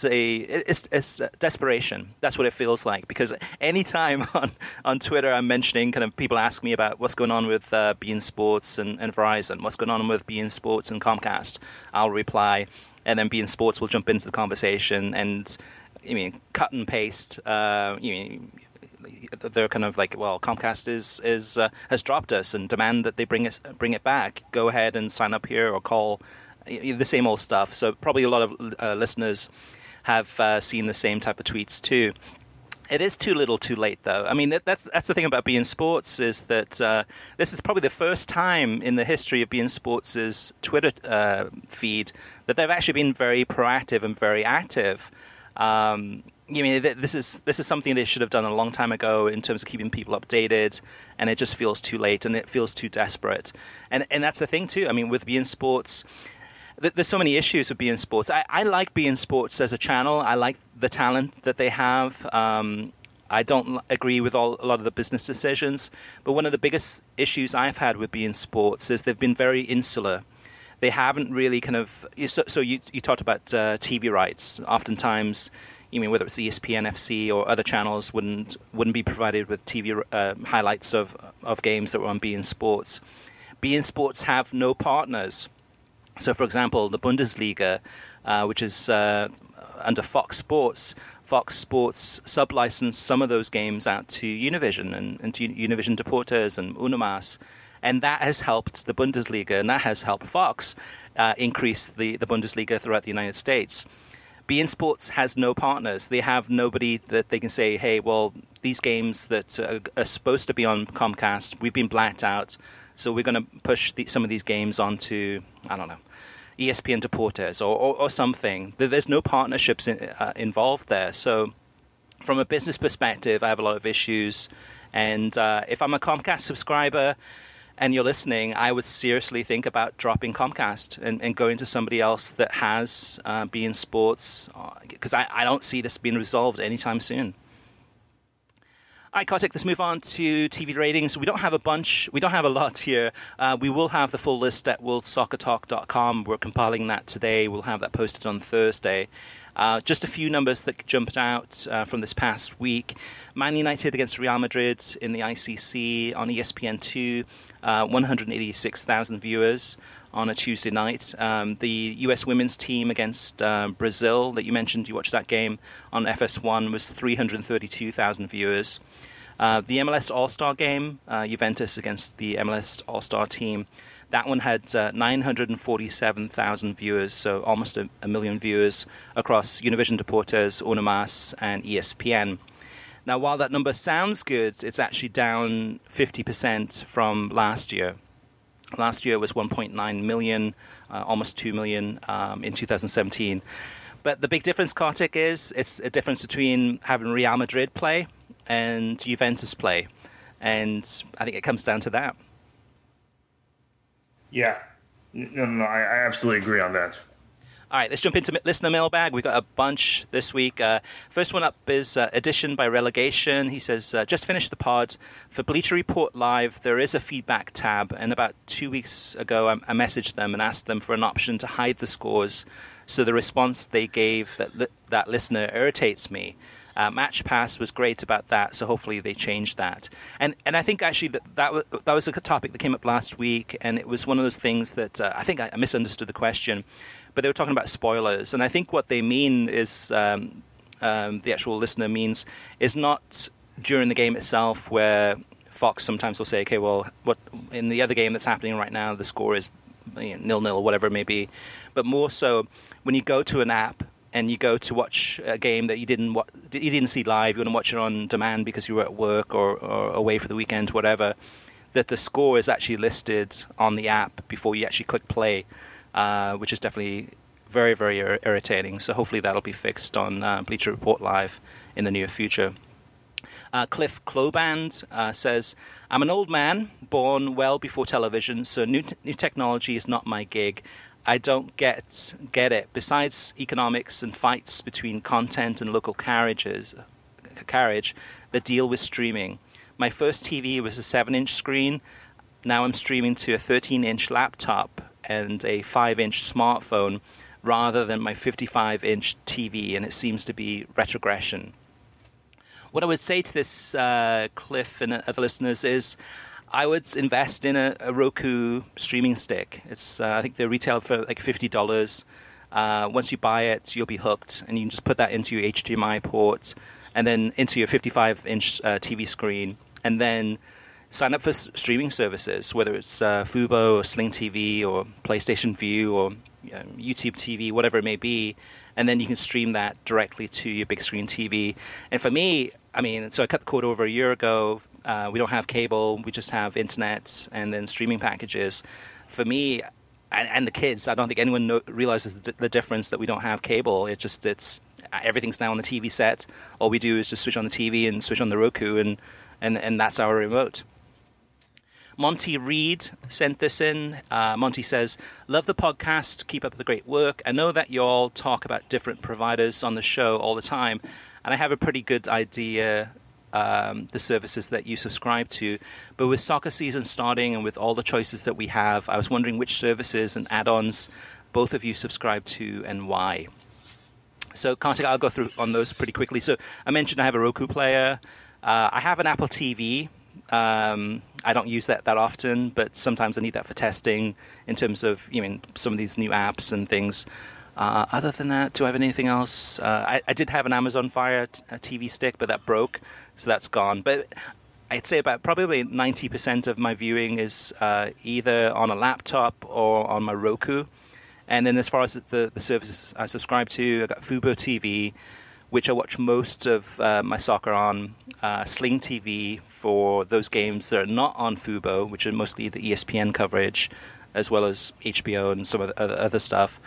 It's desperation. That's what it feels like, because anytime on Twitter I'm mentioning, kind of people ask me about what's going on with beIN Sports and Verizon, what's going on with beIN Sports and Comcast, I'll reply, and then beIN Sports will jump into the conversation and cut and paste. They're kind of like, well, Comcast has dropped us and demand that they bring it back. Go ahead and sign up here or call. The same old stuff. So probably a lot of listeners have seen the same type of tweets too. It is too little, too late, though. I mean, that's the thing about beIN Sports, is that this is probably the first time in the history of beIN Sports' Twitter feed that they've actually been very proactive and very active. This is something they should have done a long time ago in terms of keeping people updated, and it just feels too late and it feels too desperate. And that's the thing too. I mean, with beIN Sports, there's so many issues with beIN Sports. I like beIN Sports as a channel. I like the talent that they have. I don't agree with a lot of the business decisions, but one of the biggest issues I've had with beIN Sports is they've been very insular. They haven't really kind of. So you talked about TV rights. Oftentimes, whether it's ESPN FC or other channels wouldn't be provided with TV highlights of games that were on beIN Sports. beIN Sports have no partners. So, for example, the Bundesliga, which is under Fox Sports sub-licensed some of those games out to Univision and to Univision Deportes and UNIMAS. And that has helped the Bundesliga, and that has helped Fox increase the Bundesliga throughout the United States. beIN Sports has no partners. They have nobody that they can say, hey, well, these games that are supposed to be on Comcast, we've been blacked out, so we're going to push some of these games onto, I don't know, ESPN Deportes or something. There's no partnerships involved there. So from a business perspective, I have a lot of issues. And if I'm a Comcast subscriber and you're listening, I would seriously think about dropping Comcast and going to somebody else that has beIN Sports, because I don't see this being resolved anytime soon. All right, Kartik, let's move on to TV ratings. We don't have a bunch. We don't have a lot here. We will have the full list at worldsoccertalk.com. We're compiling that today. We'll have that posted on Thursday. Just a few numbers that jumped out from this past week. Man United against Real Madrid in the ICC on ESPN2, 186,000 viewers on a Tuesday night. The U.S. women's team against Brazil that you mentioned, you watched that game on FS1, was 332,000 viewers. The MLS All-Star game, Juventus against the MLS All-Star team, that one had 947,000 viewers, so almost a million viewers across Univision Deportes, UNIMAS, and ESPN. Now, while that number sounds good, it's actually down 50% from last year. Last year was 1.9 million, almost 2 million in 2017. But the big difference, Kartik, is it's a difference between having Real Madrid play and Juventus play. And I think it comes down to that.
Yeah. No, I absolutely agree on that.
All right, let's jump into listener mailbag. We've got a bunch this week. First one up is Edition by Relegation. He says, just finished the pod. For Bleacher Report Live, there is a feedback tab, and about 2 weeks ago I messaged them and asked them for an option to hide the scores, so the response they gave that listener irritates me. Match Pass was great about that, so hopefully they changed that. And I think actually that was a topic that came up last week, and it was one of those things that I think I misunderstood the question. But they were talking about spoilers, and I think what they mean is the actual listener means is not during the game itself, where Fox sometimes will say, okay, well, what in the other game that's happening right now, the score is 0-0 or whatever it may be, but more so when you go to an app and you go to watch a game that you didn't see live, you want to watch it on demand because you were at work or away for the weekend, whatever, that the score is actually listed on the app before you actually click play. Which is definitely very, very irritating. So hopefully that'll be fixed on Bleacher Report Live in the near future. Cliff Cloband says, I'm an old man, born well before television, so new technology is not my gig. I don't get it. Besides economics and fights between content and local carriage, the deal with streaming. My first TV was a 7-inch screen. Now I'm streaming to a 13-inch laptop and a 5-inch smartphone rather than my 55-inch TV, and it seems to be retrogression. What I would say to this Cliff and other listeners is I would invest in a Roku streaming stick. It's I think they retail for like $50. Once you buy it, you'll be hooked, and you can just put that into your HDMI port and then into your 55-inch TV screen, and then sign up for streaming services, whether it's Fubo or Sling TV or PlayStation Vue or YouTube TV, whatever it may be, and then you can stream that directly to your big screen TV. And for me, so I cut the cord over a year ago. We don't have cable. We just have internet and then streaming packages. For me and the kids, I don't think anyone realizes the difference that we don't have cable. It's everything's now on the TV set. All we do is just switch on the TV and switch on the Roku, and that's our remote. Monty Reed sent this in. Monty says, love the podcast. Keep up the great work. I know that you all talk about different providers on the show all the time, and I have a pretty good idea the services that you subscribe to. But with soccer season starting and with all the choices that we have, I was wondering which services and add-ons both of you subscribe to and why. So, Kartik, I'll go through on those pretty quickly. So I mentioned I have a Roku player. I have an Apple TV. I don't use that often, but sometimes I need that for testing in terms of some of these new apps and things. Other than that, do I have anything else? I did have an Amazon Fire TV stick, but that broke, so that's gone. But I'd say about probably 90% of my viewing is either on a laptop or on my Roku. And then as far as the services I subscribe to, I've got Fubo TV, which I watch most of my soccer on, Sling TV for those games that are not on Fubo, which are mostly the ESPN coverage, as well as HBO and some of the other stuff.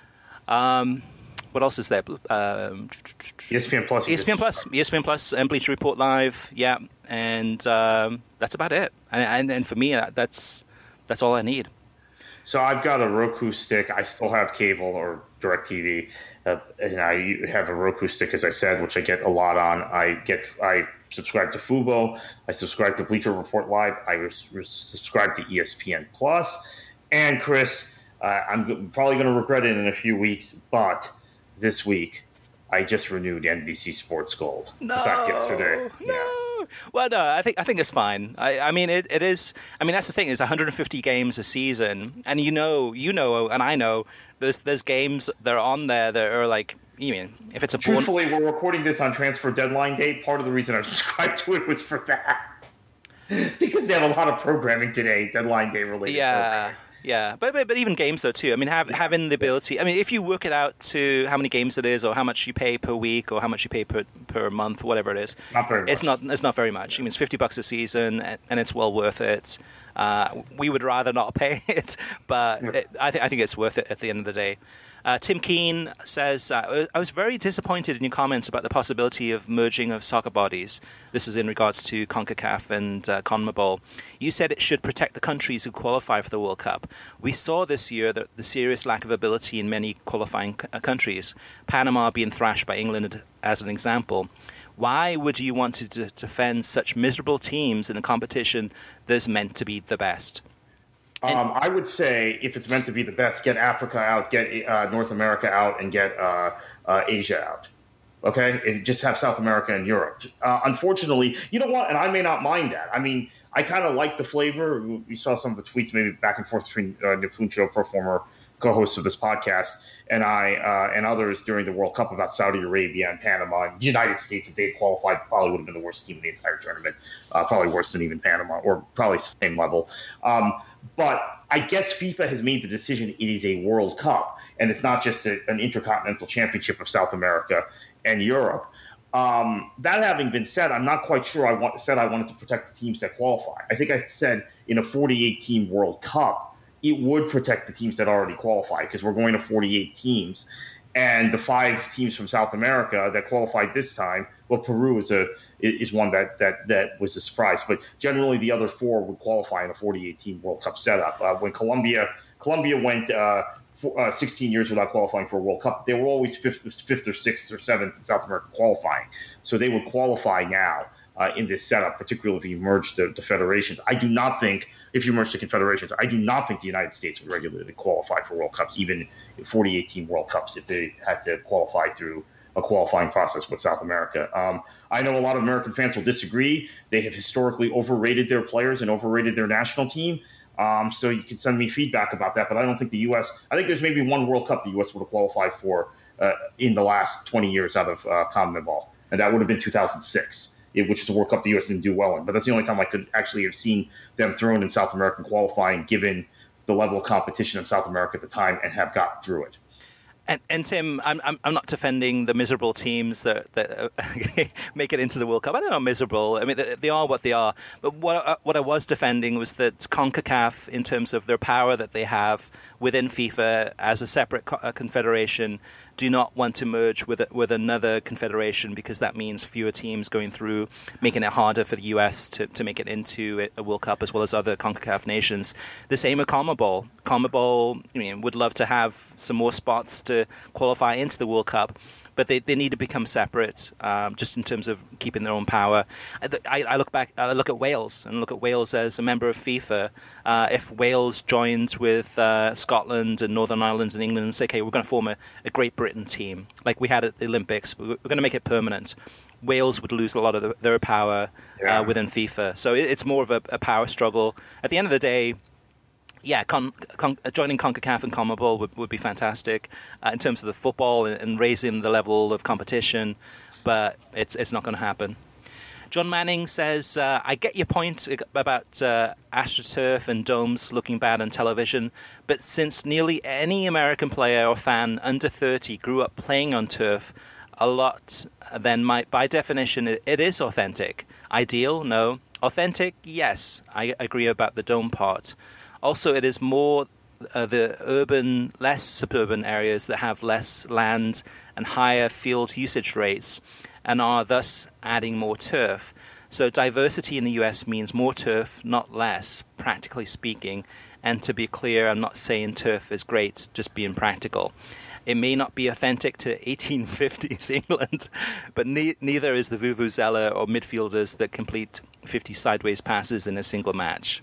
What else is there?
ESPN Plus.
ESPN Plus, and Bleacher Report Live, yeah, and that's about it. And for me, that's all I need.
So I've got a Roku stick. I still have cable or DirecTV, and I have a Roku stick, as I said, which I get a lot on. I subscribe to Fubo. I subscribe to Bleacher Report Live. I subscribe to ESPN Plus. And Chris, I'm probably going to regret it in a few weeks, but this week I just renewed NBC Sports Gold.
No,
in fact, yesterday.
No. Yeah. Well, no, I think it's fine. I mean, it is. I mean, that's the thing. It's 150 games a season, and you know, and I know there's games that are on there that are like, if it's a
truthfully, we're recording this on transfer deadline day. Part of the reason I subscribed to it was for that, because they have a lot of programming today, deadline day related.
Yeah. Yeah, but even games though too. I mean, having the ability. I mean, if you work it out to how many games it is, or how much you pay per week, or how much you pay per month, whatever it is,
not very much.
It's not very much. I mean, it's $50 a season, and it's well worth it. We would rather not pay it, but I think it's worth it at the end of the day. Tim Keane says, I was very disappointed in your comments about the possibility of merging of soccer bodies. This is in regards to CONCACAF and CONMEBOL. You said it should protect the countries who qualify for the World Cup. We saw this year that the serious lack of ability in many qualifying countries, Panama being thrashed by England as an example. Why would you want to defend such miserable teams in a competition that's meant to be the best?
I would say if it's meant to be the best, get Africa out, get North America out, and get Asia out. Okay? And just have South America and Europe. Unfortunately, you know what? And I may not mind that. I mean, I kind of like the flavor. We saw some of the tweets maybe back and forth between Nick Funcho, former co-host of this podcast, and I and others during the World Cup about Saudi Arabia and Panama and the United States. If they had qualified, probably would have been the worst team in the entire tournament. Probably worse than even Panama, or probably same level. But I guess FIFA has made the decision it is a World Cup, and it's not just an intercontinental championship of South America and Europe. That having been said, I'm not quite sure I wanted to protect the teams that qualify. I think I said in a 48-team World Cup, it would protect the teams that already qualify because we're going to 48 teams. And the 5 teams from South America that qualified this time, well, Peru is one that was a surprise. But generally, the other 4 would qualify in a 48-team World Cup setup. When Colombia went 16 years without qualifying for a World Cup, they were always fifth or 6th or 7th in South America qualifying. So they would qualify now in this setup, particularly if you merge the federations. I do not think, if you merge the confederations, I do not think the United States would regularly qualify for World Cups, even 48-team World Cups, if they had to qualify through a qualifying process with South America. I know a lot of American fans will disagree. They have historically overrated their players and overrated their national team. So you can send me feedback about that, but I don't think the U.S. I think there's maybe one World Cup the U.S. would have qualified for in the last 20 years out of CONMEBOL, and that would have been 2006. Which is a World Cup the U.S. didn't do well in. But that's the only time I could actually have seen them thrown in South American qualifying, given the level of competition in South America at the time, and have gotten through it.
And Tim, I'm not defending the miserable teams that make it into the World Cup. I don't know, miserable. I mean, they are what they are. But what I was defending was that CONCACAF, in terms of their power that they have within FIFA as a separate confederation, do not want to merge with another confederation because that means fewer teams going through, making it harder for the US to make it into a World Cup as well as other CONCACAF nations. The same with CONMEBOL. CONMEBOL would love to have some more spots to qualify into the World Cup, but they need to become separate just in terms of keeping their own power. I look at Wales and look at Wales as a member of FIFA. If Wales joined with Scotland and Northern Ireland and England and say, okay, we're going to form a Great Britain team like we had at the Olympics, we're going to make it permanent, Wales would lose a lot of their power within FIFA. So it's more of a power struggle. At the end of the day, yeah, joining CONCACAF and CONMEBOL would be fantastic in terms of the football and raising the level of competition, but it's not going to happen. John Manning says, I get your point about AstroTurf and domes looking bad on television, but since nearly any American player or fan under 30 grew up playing on turf a lot, then by definition it is authentic. Ideal? No. Authentic? Yes. I agree about the dome part. Also, it is more the urban, less suburban areas that have less land and higher field usage rates and are thus adding more turf. So diversity in the US means more turf, not less, practically speaking. And to be clear, I'm not saying turf is great, just being practical. It may not be authentic to 1850s England, but neither is the vuvuzela or midfielders that complete 50 sideways passes in a single match.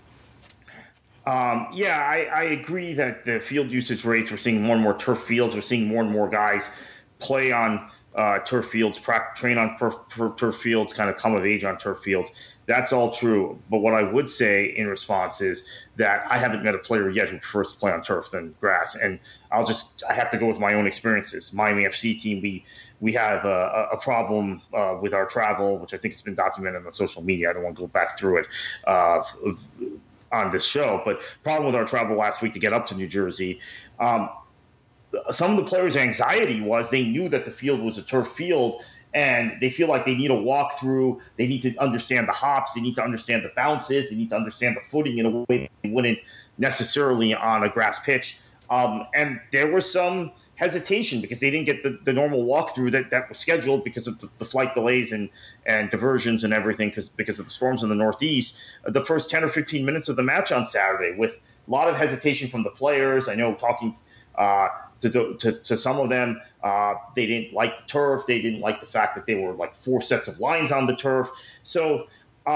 I agree that the field usage rates, we're seeing more and more turf fields. We're seeing more and more guys play on turf fields, train on turf fields, kind of come of age on turf fields. That's all true. But what I would say in response is that I haven't met a player yet who prefers to play on turf than grass. And I have to go with my own experiences. Miami FC team, we have a problem with our travel, which I think has been documented on social media. I don't want to go back through it on this show, but problem with our travel last week to get up to New Jersey. Some of the players' anxiety was they knew that the field was a turf field, and they feel like they need a walkthrough. They need to understand the hops. They need to understand the bounces. They need to understand the footing in a way they wouldn't necessarily on a grass pitch. And there was some hesitation because they didn't get the normal walkthrough that was scheduled because of the flight delays and diversions and everything because of the storms in the Northeast. The first 10 or 15 minutes of the match on Saturday with a lot of hesitation from the players. I know talking to some of them, they didn't like the turf. They didn't like the fact that they were like 4 sets of lines on the turf. So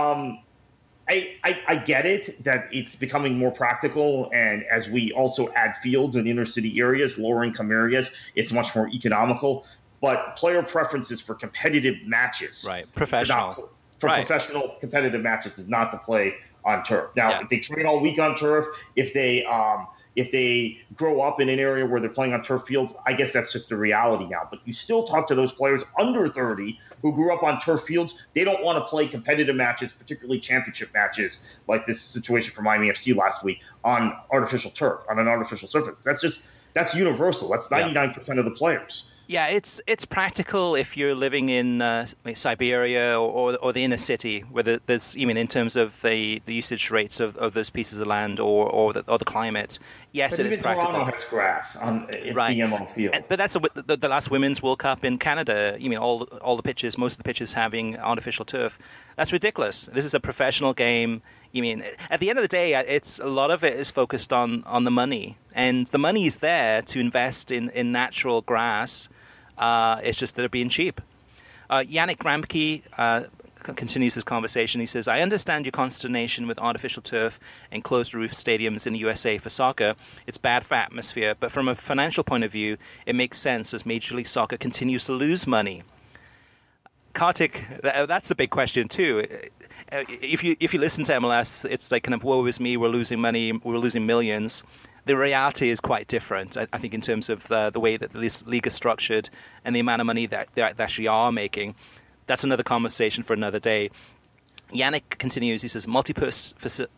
I get it that it's becoming more practical, and as we also add fields in inner city areas, lower income areas, it's much more economical. But player preferences for competitive matches,
right? Professional,
professional competitive matches is not to play on turf. Now, if they train all week on turf, if they grow up in an area where they're playing on turf fields, I guess that's just the reality now. But you still talk to those players under 30 who grew up on turf fields. They don't want to play competitive matches, particularly championship matches, like this situation for Miami FC last week, on artificial turf, on an artificial surface. That's universal. That's 99% of the players.
Yeah, it's practical if you're living in Siberia or the inner city, where there's, in terms of the usage rates of those pieces of land or the climate. Yes,
but
it is practical.
Toronto has grass on BMO Field.
But that's the last Women's World Cup in Canada. All the pitches, most of the pitches having artificial turf. That's ridiculous. This is a professional game. At the end of the day, a lot of it is focused on the money, and the money is there to invest in natural grass. It's just that they're being cheap. Yannick Gramke continues this conversation. He says, I understand your consternation with artificial turf and closed-roof stadiums in the USA for soccer. It's bad for atmosphere, but from a financial point of view, it makes sense as Major League Soccer continues to lose money. Kartik, that's the big question too. If you listen to MLS, it's like kind of, woe is me, we're losing money, we're losing millions. The reality is quite different, I think, in terms of the way that this league is structured and the amount of money that they actually are making. That's another conversation for another day. Yannick continues, he says, multi-purpose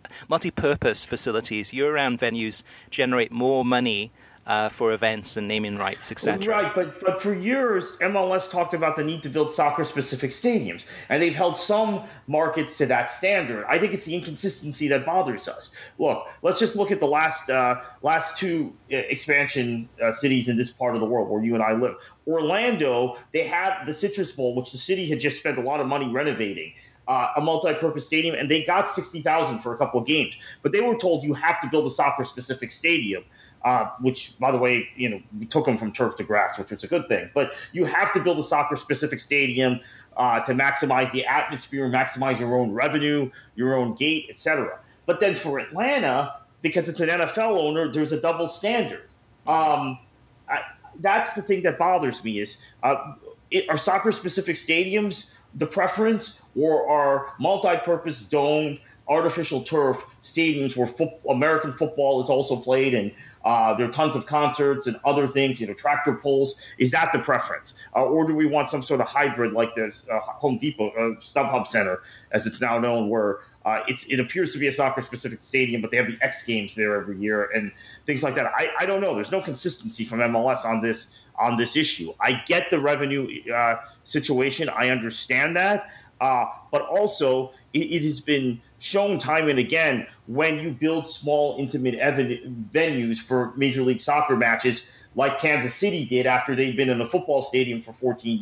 facilities, year-round venues generate more money for events and naming rights, etc.
Right, but for years, MLS talked about the need to build soccer-specific stadiums, and they've held some markets to that standard. I think it's the inconsistency that bothers us. Look, let's just look at the last two expansion cities in this part of the world where you and I live. Orlando, they had the Citrus Bowl, which the city had just spent a lot of money renovating. A multi-purpose stadium, and they got $60,000 for a couple of games. But they were told you have to build a soccer-specific stadium, which, by the way, we took them from turf to grass, which was a good thing. But you have to build a soccer-specific stadium to maximize the atmosphere, maximize your own revenue, your own gate, etc. But then for Atlanta, because it's an NFL owner, there's a double standard. That's the thing that bothers me is are soccer-specific stadiums the preference, or are multi-purpose domed artificial turf stadiums where American football is also played and there are tons of concerts and other things, tractor pulls? Is that the preference? Or do we want some sort of hybrid like this Home Depot, StubHub Center, as it's now known, where it appears to be a soccer-specific stadium, but they have the X Games there every year and things like that. I don't know. There's no consistency from MLS on this issue. I get the revenue situation. I understand that. But also, it has been shown time and again when you build small, intimate venues for Major League Soccer matches, like Kansas City did after they'd been in a football stadium for 14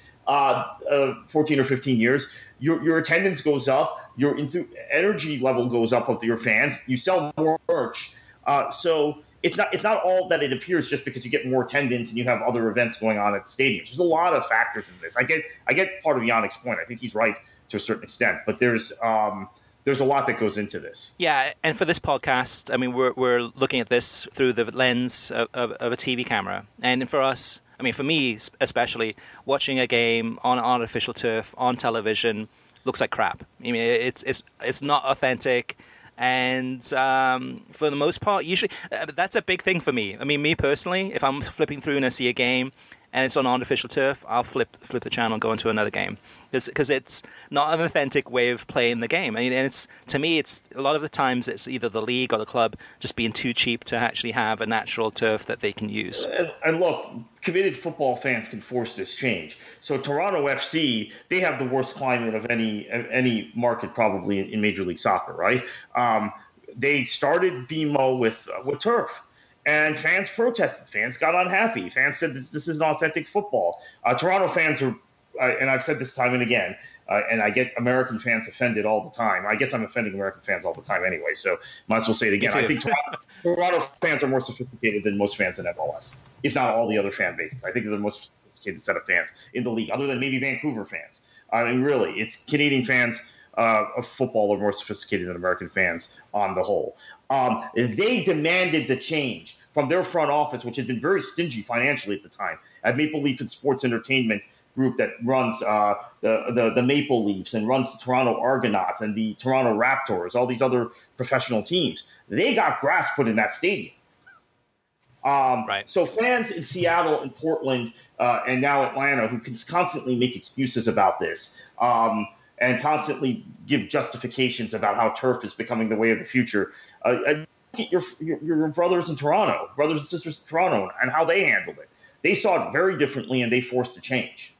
or 15 years, your attendance goes up, your energy level goes up of your fans, you sell more merch. So it's not all that it appears just because you get more attendance and you have other events going on at stadiums. There's a lot of factors in this. I get part of Yannick's point. I think he's right to a certain extent, but there's a lot that goes into this.
Yeah, and for this podcast, we're looking at this through the lens of a TV camera, and for us, for me especially, watching a game on artificial turf on television looks like crap. It's not authentic. And for the most part, usually that's a big thing for me. Me personally, if I'm flipping through and I see a game and it's on artificial turf, I'll flip the channel and go into another game because it's not an authentic way of playing the game. I mean, and it's, to me, it's a lot of the times it's either the league or the club just being too cheap to actually have a natural turf that they can use.
And look, committed football fans can force this change. So Toronto FC, they have the worst climate of any market probably in Major League Soccer, right? They started BMO with turf. And fans protested. Fans got unhappy. Fans said this is an authentic football. Toronto fans are, and I've said this time and again, and I get American fans offended all the time. I guess I'm offending American fans all the time anyway, so might as well say it again. I think Toronto fans are more sophisticated than most fans in MLS, if not all the other fan bases. I think they're the most sophisticated set of fans in the league, other than maybe Vancouver fans. I mean, really, it's Canadian fans of football are more sophisticated than American fans on the whole. They demanded the change from their front office, which had been very stingy financially at the time, at Maple Leaf and Sports Entertainment Group that runs the Maple Leafs and runs the Toronto Argonauts and the Toronto Raptors, all these other professional teams. They got grass put in that stadium.
Right.
So fans in Seattle and Portland and now Atlanta who can constantly make excuses about this and constantly give justifications about how turf is becoming the way of the future. Look at your brothers in Toronto, brothers and sisters in Toronto, and how they handled it. They saw it very differently, and they forced a change.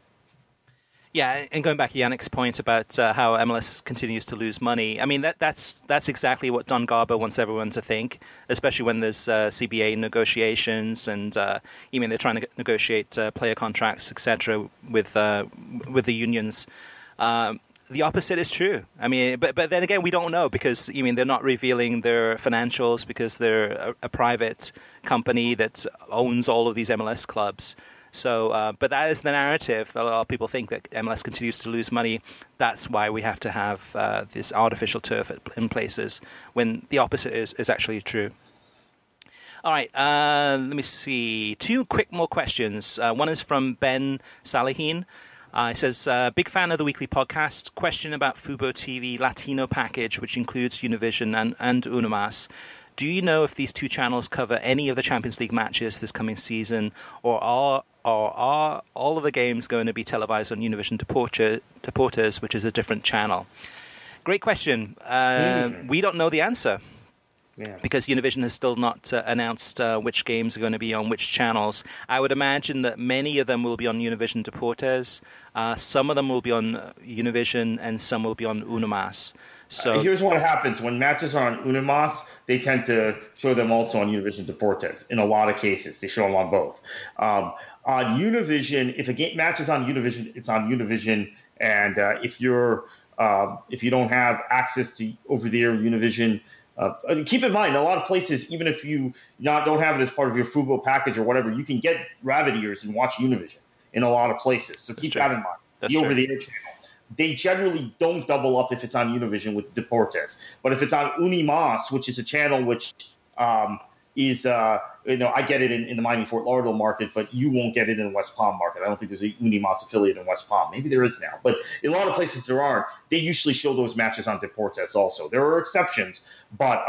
Yeah, and going back to Yannick's point about how MLS continues to lose money, I mean, that's exactly what Don Garber wants everyone to think, especially when there's CBA negotiations and even they're trying to negotiate player contracts, etc., with the unions. The opposite is true. I mean, but then again, we don't know because, they're not revealing their financials because they're a private company that owns all of these MLS clubs. So, but that is the narrative. A lot of people think that MLS continues to lose money. That's why we have to have this artificial turf in places when the opposite is actually true. All right, let me see. 2 quick more questions. One is from Ben Salihin. It says, big fan of the weekly podcast. Question about Fubo TV Latino package, which includes Univision and Unimas. Do you know if these 2 channels cover any of the Champions League matches this coming season, or are all of the games going to be televised on Univision Deportes, which is a different channel? Great question. We don't know the answer. Yeah. Because Univision has still not announced which games are going to be on which channels. I would imagine that many of them will be on Univision Deportes. Some of them will be on Univision, and some will be on Unimas. So
here's what happens. When matches are on Unimas, they tend to show them also on Univision Deportes. In a lot of cases, they show them on both. On Univision, if a match is on Univision, it's on Univision. And if you don't have access to over-the-air Univision, keep in mind, a lot of places, even if you don't have it as part of your Fubo package or whatever, you can get rabbit ears and watch Univision in a lot of places. So keep that in mind.
That's
the over-the-air channel. They generally don't double up if it's on Univision with Deportes. But if it's on Unimas, which is a channel which is, I get it in the Miami-Fort Lauderdale market, but you won't get it in the West Palm market. I don't think there's a Unimas affiliate in West Palm. Maybe there is now. But in a lot of places there aren't. They usually show those matches on Deportes also. There are exceptions, but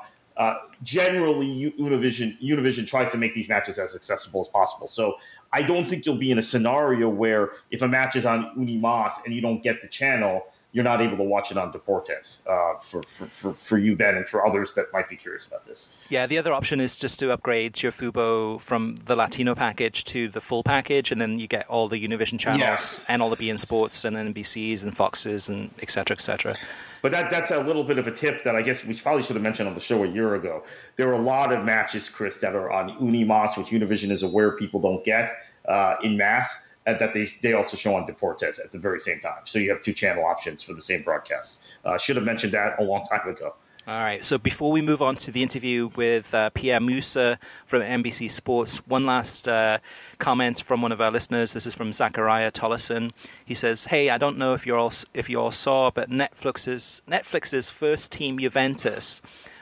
generally Univision tries to make these matches as accessible as possible. So I don't think you'll be in a scenario where if a match is on Unimas and you don't get the channel, you're not able to watch it on Deportes for you, Ben, and for others that might be curious about this.
Yeah, the other option is just to upgrade your Fubo from the Latino package to the full package, and then you get all the Univision channels and all the beIN Sports and NBCs and Foxes and et cetera, et cetera.
But that's a little bit of a tip that I guess we probably should have mentioned on the show a year ago. There are a lot of matches, Chris, that are on Unimas, which Univision is aware people don't get in mass, and that they also show on Deportes at the very same time. So you have 2 channel options for the same broadcast. Should have mentioned that a long time ago.
All right. So before we move on to the interview with Pierre Musa from NBC Sports, one last comment from one of our listeners. This is from Zachariah Tollison. He says, "Hey, I don't know if you all saw, but Netflix's first team Juventus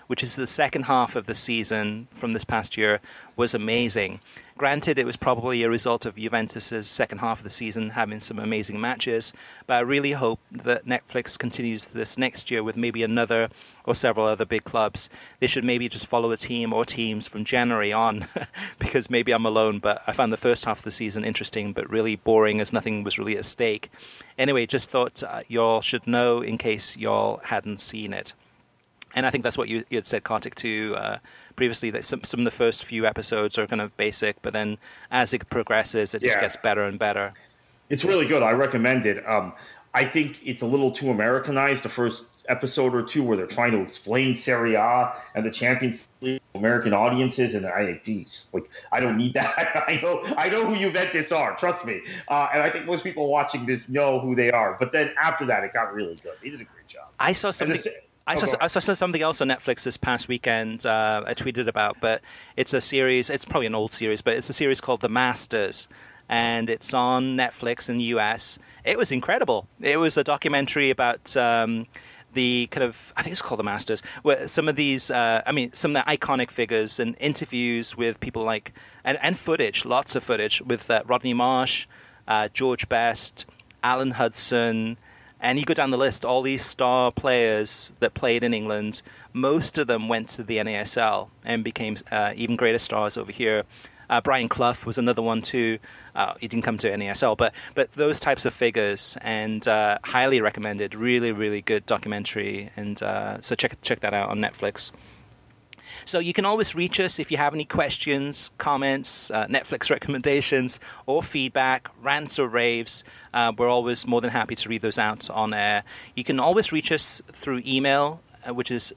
which is the second half of the season from this past year, was amazing. Granted, it was probably a result of Juventus's second half of the season having some amazing matches, but I really hope that Netflix continues this next year with maybe another or several other big clubs. They should maybe just follow a team or teams from January on, because maybe I'm alone, but I found the first half of the season interesting but really boring as nothing was really at stake. Anyway, just thought y'all should know in case y'all hadn't seen it. And I think that's what you had said, Kartik, too, previously, that some of the first few episodes are kind of basic, but then as it progresses, it just gets better and better.
It's really good. I recommend it. I think it's a little too Americanized, the first episode or two, where they're trying to explain Serie A and the Champions League to American audiences, and I think, geez, like, I don't need that. I know who Juventus are, trust me. And I think most people watching this know who they are. But then after that, it got really good. They did a great job.
I saw something else on Netflix this past weekend I tweeted about, but it's a series, it's probably an old series, but it's a series called The Masters, and it's on Netflix in the US. It was incredible. It was a documentary about the kind of, I think it's called The Masters, where some of these, some of the iconic figures and interviews with people like, and footage, lots of footage with Rodney Marsh, George Best, Alan Hudson, and you go down the list, all these star players that played in England, most of them went to the NASL and became even greater stars over here. Brian Clough was another one too. He didn't come to NASL, but those types of figures, and highly recommended. Really, really good documentary, and so check that out on Netflix. So you can always reach us if you have any questions, comments, Netflix recommendations, or feedback, rants or raves. We're always more than happy to read those out on air. You can always reach us through email, which is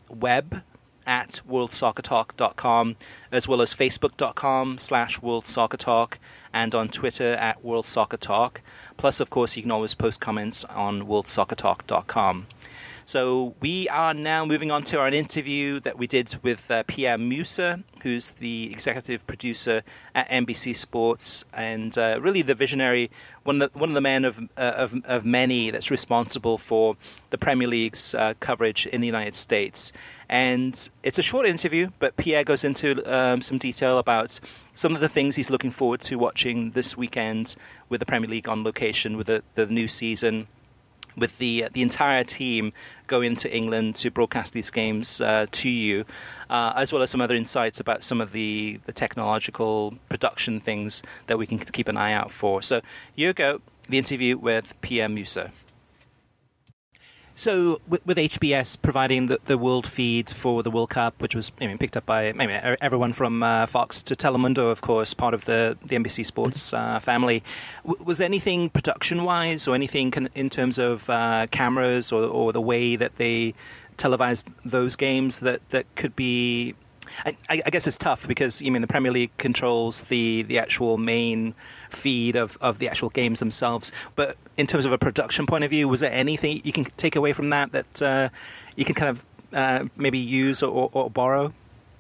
web@worldsoccertalk.com, as well as facebook.com/worldsoccertalk, and on Twitter @worldsoccertalk. Plus, of course, you can always post comments on worldsoccertalk.com. So we are now moving on to our interview that we did with Pierre Musa, who's the executive producer at NBC Sports, and really the visionary, one of the men of many that's responsible for the Premier League's coverage in the United States. And it's a short interview, but Pierre goes into some detail about some of the things he's looking forward to watching this weekend with the Premier League on location, with the new season, with the entire team going to England to broadcast these games to you, as well as some other insights about some of the technological production things that we can keep an eye out for. So here you go, the interview with Pierre Musa. So with HBS providing the world feed for the World Cup, which was picked up by everyone from Fox to Telemundo, of course, part of the NBC Sports family, was there anything production-wise or anything in terms of cameras or the way that they televised those games that could be... I guess it's tough because the Premier League controls the actual main feed of the actual games themselves. But in terms of a production point of view, was there anything you can take away from that you can kind of maybe use or borrow?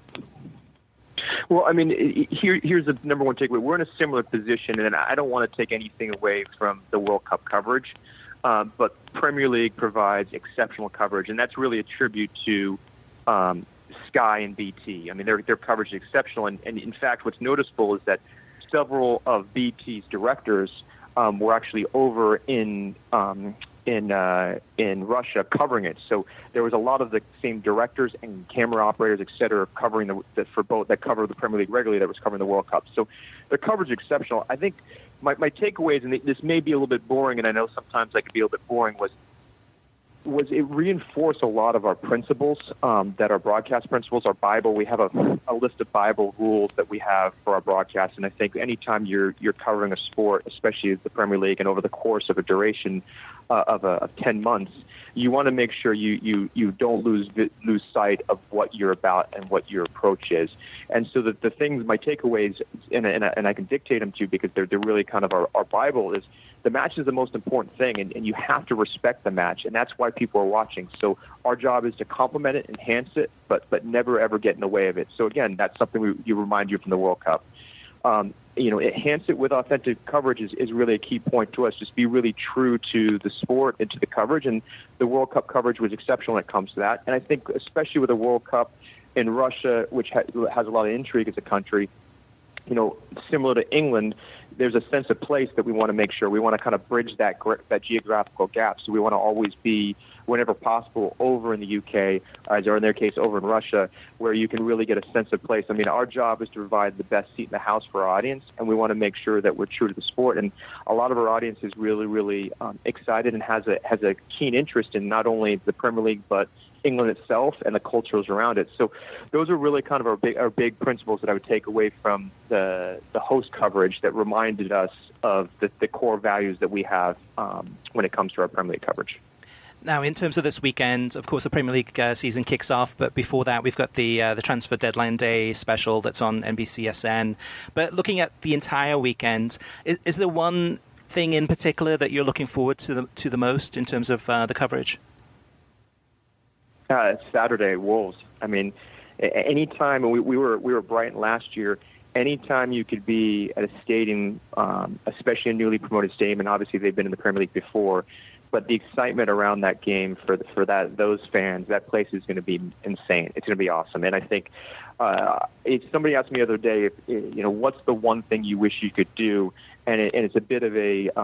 Well, here's the number one takeaway. We're in a similar position, and I don't want to take anything away from the World Cup coverage, but Premier League provides exceptional coverage, and that's really a tribute to Sky and BT. Their coverage is exceptional, and in fact, what's noticeable is that several of BT's directors were actually over in Russia covering it. So there was a lot of the same directors and camera operators, et cetera, covering that cover the Premier League regularly, that was covering the World Cup. So their coverage is exceptional. I think my takeaways, and this may be a little bit boring, and I know sometimes I could be a little bit boring, was it reinforced a lot of our principles, that our broadcast principles, our Bible. We have a list of Bible rules that we have for our broadcast, and I think anytime you're covering a sport, especially the Premier League, and over the course of a duration of 10 months, you want to make sure you don't lose sight of what you're about and what your approach is. And so the things, my takeaways, and I can dictate them to you because they're really kind of our Bible, is the match is the most important thing, and you have to respect the match, and that's why people are watching. So our job is to complement it, enhance it, but never, ever get in the way of it. So, again, that's something you remind you from the World Cup. Enhance it with authentic coverage is really a key point to us. Just be really true to the sport and to the coverage, and the World Cup coverage was exceptional when it comes to that. And I think especially with the World Cup, In Russia, which has a lot of intrigue as a country, similar to England, there's a sense of place that we want to make sure. We want to kind of bridge that geographical gap. So we want to always be, whenever possible, over in the UK, or in their case, over in Russia, where you can really get a sense of place. I mean, our job is to provide the best seat in the house for our audience, and we want to make sure that we're true to the sport. And a lot of our audience is really, really excited and has a keen interest in not only the Premier League, but England itself and the cultures around it. So those are really kind of our big principles that I would take away from the host coverage that reminded us of the core values that we have when it comes to our Premier League coverage.
Now, in terms of this weekend, of course, the Premier League season kicks off, but before that, we've got the Transfer Deadline Day special that's on NBCSN. But looking at the entire weekend, is there one thing in particular that you're looking forward to the most in terms of the coverage?
It's Saturday, Wolves. I mean, anytime, and we were at Brighton last year, anytime you could be at a stadium, especially a newly promoted stadium, and obviously they've been in the Premier League before, but the excitement around that game for those fans, that place is going to be insane. It's going to be awesome. And I think somebody asked me the other day, what's the one thing you wish you could do? And it's a bit of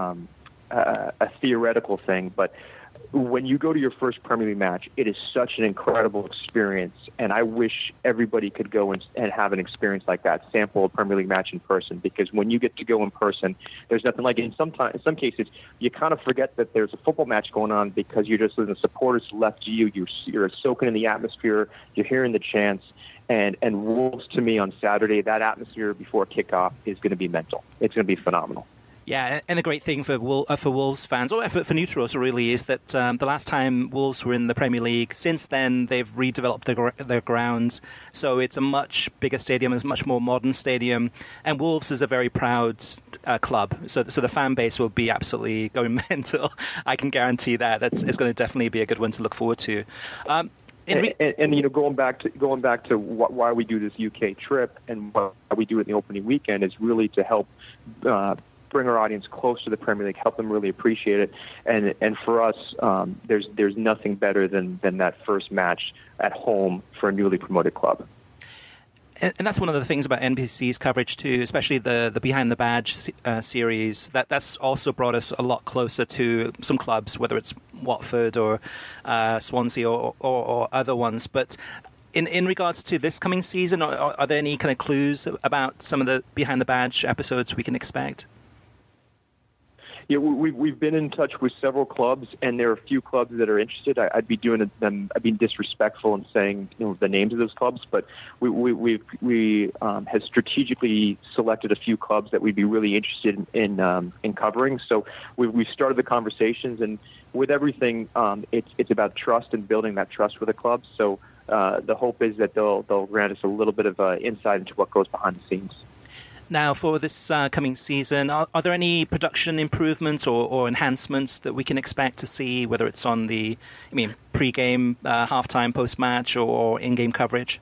a theoretical thing, but when you go to your first Premier League match, it is such an incredible experience, and I wish everybody could go and have an experience like that, sample a Premier League match in person, because when you get to go in person, there's nothing like it. In some cases, you kind of forget that there's a football match going on because you're just listening to supporters left to you. You're soaking in the atmosphere. You're hearing the chants. And Wolves, to me, on Saturday, that atmosphere before kickoff is going to be mental. It's going to be phenomenal.
Yeah, and the great thing for Wolves fans, or for neutrals really, is that the last time Wolves were in the Premier League, since then they've redeveloped their grounds, so it's a much bigger stadium, it's a much more modern stadium, and Wolves is a very proud club, so the fan base will be absolutely going mental. I can guarantee that. It's going to definitely be a good one to look forward to.
And going back to why we do this UK trip and why we do it in the opening weekend is really to help bring our audience close to the Premier League, help them really appreciate it, and for us, there's nothing better than that first match at home for a newly promoted club.
And that's one of the things about NBC's coverage too, especially the Behind the Badge series. That's also brought us a lot closer to some clubs, whether it's Watford or Swansea or other ones. But in regards to this coming season, are there any kind of clues about some of the Behind the Badge episodes we can expect?
Yeah, we've been in touch with several clubs, and there are a few clubs that are interested. I'd be disrespectful in saying the names of those clubs, but we have strategically selected a few clubs that we'd be really interested in covering. So we've started the conversations, and with everything, it's about trust and building that trust with the clubs. So the hope is that they'll grant us a little bit of insight into what goes behind the scenes.
Now, for this coming season, are there any production improvements or enhancements that we can expect to see, whether it's on the pre-game, halftime, post-match, or in-game coverage?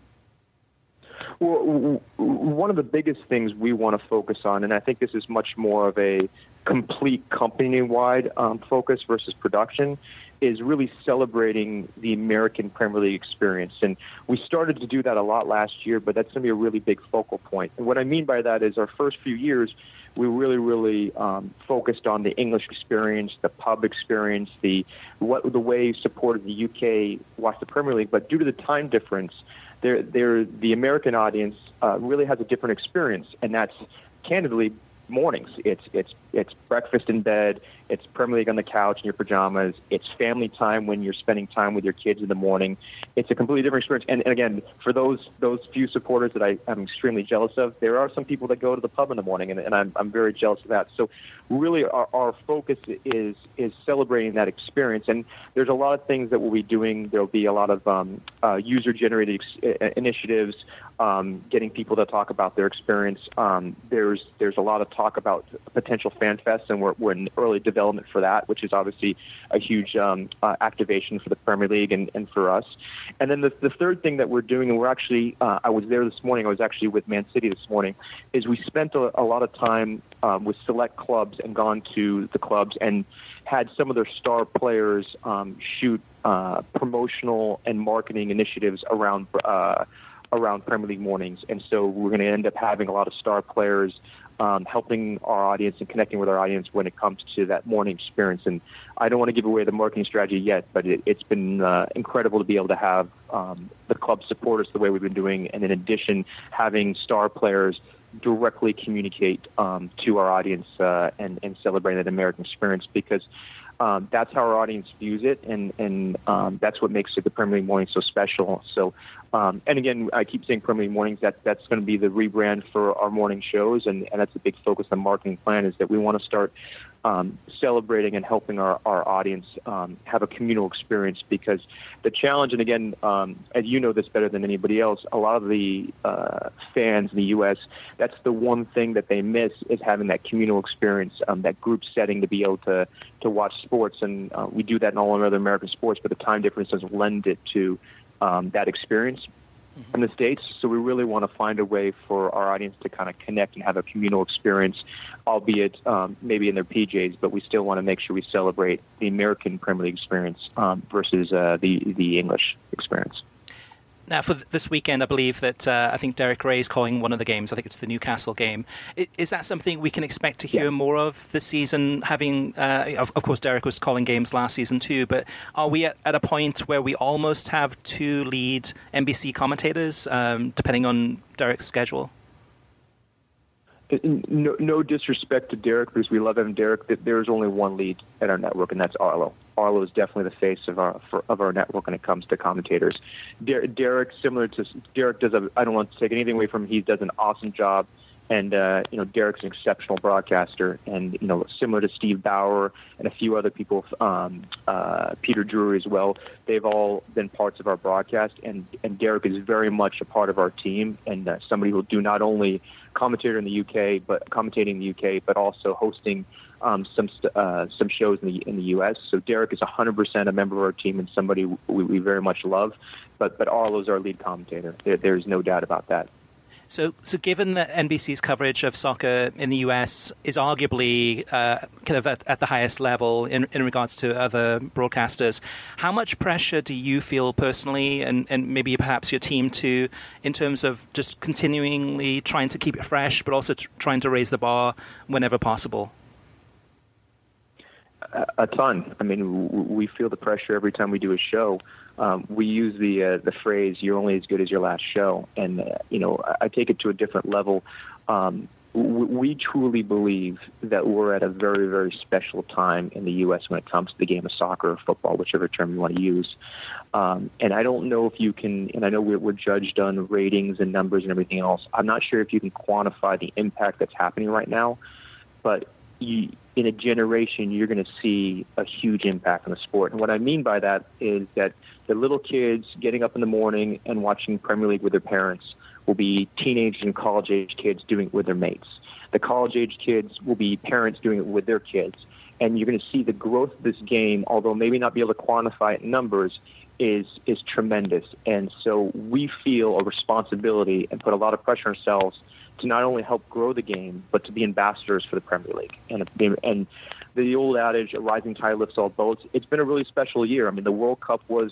Well, one of the biggest things we want to focus on, and I think this is much more of a complete company-wide focus versus production, is really celebrating the American Premier League experience. And we started to do that a lot last year, but that's going to be a really big focal point. And what I mean by that is our first few years, we really focused on the English experience, the pub experience, the way supporters in the UK watch the Premier League. But due to the time difference, the American audience really has a different experience, and that's candidly mornings. It's breakfast in bed. It's Premier League on the couch in your pajamas. It's family time when you're spending time with your kids in the morning. It's a completely different experience. And again, for those few supporters that I'm extremely jealous of, there are some people that go to the pub in the morning, and I'm very jealous of that. So really our focus is celebrating that experience. And there's a lot of things that we'll be doing. There'll be a lot of user-generated initiatives, getting people to talk about their experience. There's a lot of talk about potential fan fests, and we're in early development for that, which is obviously a huge activation for the Premier League and for us. And then the third thing that we're doing, and we're actually, I was there this morning, I was actually with Man City this morning, is we spent a lot of time with select clubs and gone to the clubs and had some of their star players shoot promotional and marketing initiatives around Premier League mornings. And so we're going to end up having a lot of star players helping our audience and connecting with our audience when it comes to that morning experience. And I don't want to give away the marketing strategy yet, but it's been incredible to be able to have the club support us the way we've been doing, and in addition, having star players directly communicate to our audience and celebrate that American experience, because that's how our audience views it, and that's what makes it the Premier League morning so special. So, and again, I keep saying Premier League mornings. That's going to be the rebrand for our morning shows, and that's a big focus of the marketing plan, is that we want to start celebrating and helping our audience have a communal experience, because the challenge, and again, as you know this better than anybody else, a lot of the fans in the U.S., that's the one thing that they miss, is having that communal experience, that group setting to be able to watch sports. And we do that in all other American sports, but the time difference doesn't lend it to that experience in the States. So we really want to find a way for our audience to kind of connect and have a communal experience, albeit maybe in their PJs, but we still want to make sure we celebrate the American Premier League experience versus the English experience.
Now, for this weekend, I believe that I think Derek Ray is calling one of the games. I think it's the Newcastle game. Is that something we can expect to hear more of this season? Having, of course, Derek was calling games last season too, but are we at a point where we almost have two lead NBC commentators, depending on Derek's schedule?
No disrespect to Derek, because we love having Derek. There's only one lead at our network, and that's Arlo. Arlo is definitely the face of our network when it comes to commentators. Derek, does I don't want to take anything away from him. He does an awesome job, and Derek's an exceptional broadcaster, and similar to Steve Bauer and a few other people, Peter Drury as well. They've all been parts of our broadcast, and Derek is very much a part of our team, and somebody who will do not only commentating in the UK, but also hosting some shows in the US. So Derek is 100% a member of our team and somebody we very much love. But Arlo's our lead commentator. There's no doubt about that.
So given that NBC's coverage of soccer in the US is arguably kind of at the highest level in regards to other broadcasters, how much pressure do you feel personally, and maybe perhaps your team too, in terms of just continually trying to keep it fresh, but also trying to raise the bar whenever possible?
A ton. I mean, we feel the pressure every time we do a show. We use the phrase, "You're only as good as your last show," and I take it to a different level. We truly believe that we're at a very, very special time in the U.S. when it comes to the game of soccer or football, whichever term you want to use. And I don't know if you can, and I know we're judged on ratings and numbers and everything else. I'm not sure if you can quantify the impact that's happening right now, but in a generation, you're going to see a huge impact on the sport. And what I mean by that is that the little kids getting up in the morning and watching Premier League with their parents will be teenage and college-age kids doing it with their mates. The college-age kids will be parents doing it with their kids. And you're going to see the growth of this game, although maybe not be able to quantify it in numbers, is tremendous. And so we feel a responsibility and put a lot of pressure on ourselves to not only help grow the game, but to be ambassadors for the Premier League. And the old adage, "A rising tide lifts all boats." It's been a really special year. I mean, the World Cup was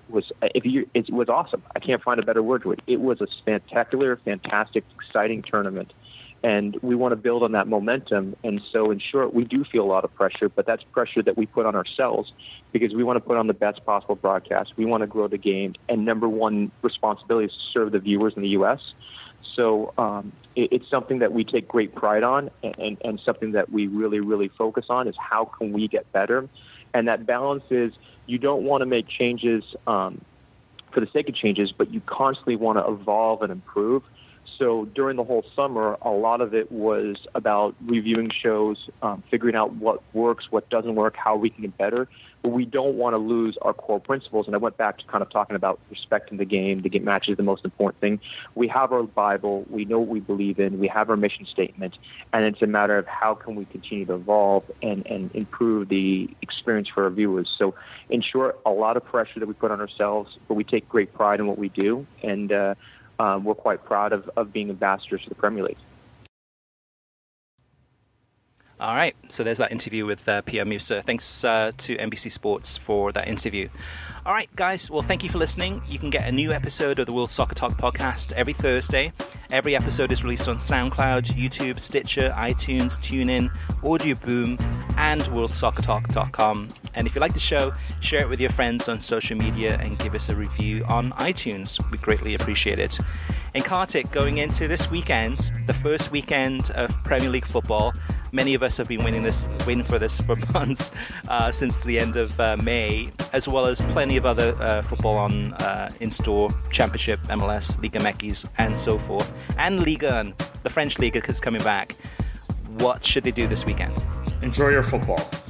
awesome. I can't find a better word to it. It was a spectacular, fantastic, exciting tournament, and we want to build on that momentum. And so, in short, we do feel a lot of pressure, but that's pressure that we put on ourselves because we want to put on the best possible broadcast. We want to grow the game, and number one responsibility is to serve the viewers in the U.S. So it's something that we take great pride on, and something that we really, really focus on is how can we get better. And that balance is you don't want to make changes for the sake of changes, but you constantly want to evolve and improve. So during the whole summer, a lot of it was about reviewing shows, figuring out what works, what doesn't work, how we can get better. But we don't want to lose our core principles. And I went back to kind of talking about respecting the game. The game match is the most important thing. We have our Bible. We know what we believe in. We have our mission statement. And it's a matter of how can we continue to evolve and improve the experience for our viewers. So in short, a lot of pressure that we put on ourselves, but we take great pride in what we do. And we're quite proud of being ambassadors for the Premier League.
All right, so there's that interview with Pierre Musa. Thanks to NBC Sports for that interview. All right, guys, well, thank you for listening. You can get a new episode of the World Soccer Talk podcast every Thursday. Every episode is released on SoundCloud, YouTube, Stitcher, iTunes, TuneIn, Audio Boom, and worldsoccertalk.com. And if you like the show, share it with your friends on social media and give us a review on iTunes. We greatly appreciate it. In Kartik, going into this weekend, the first weekend of Premier League football, many of us have been waiting for this for months, since the end of May, as well as plenty of other football on in store, Championship, MLS, Liga MX, and so forth, and Liga 1, the French Liga is coming back. What should they do this weekend?
Enjoy your football.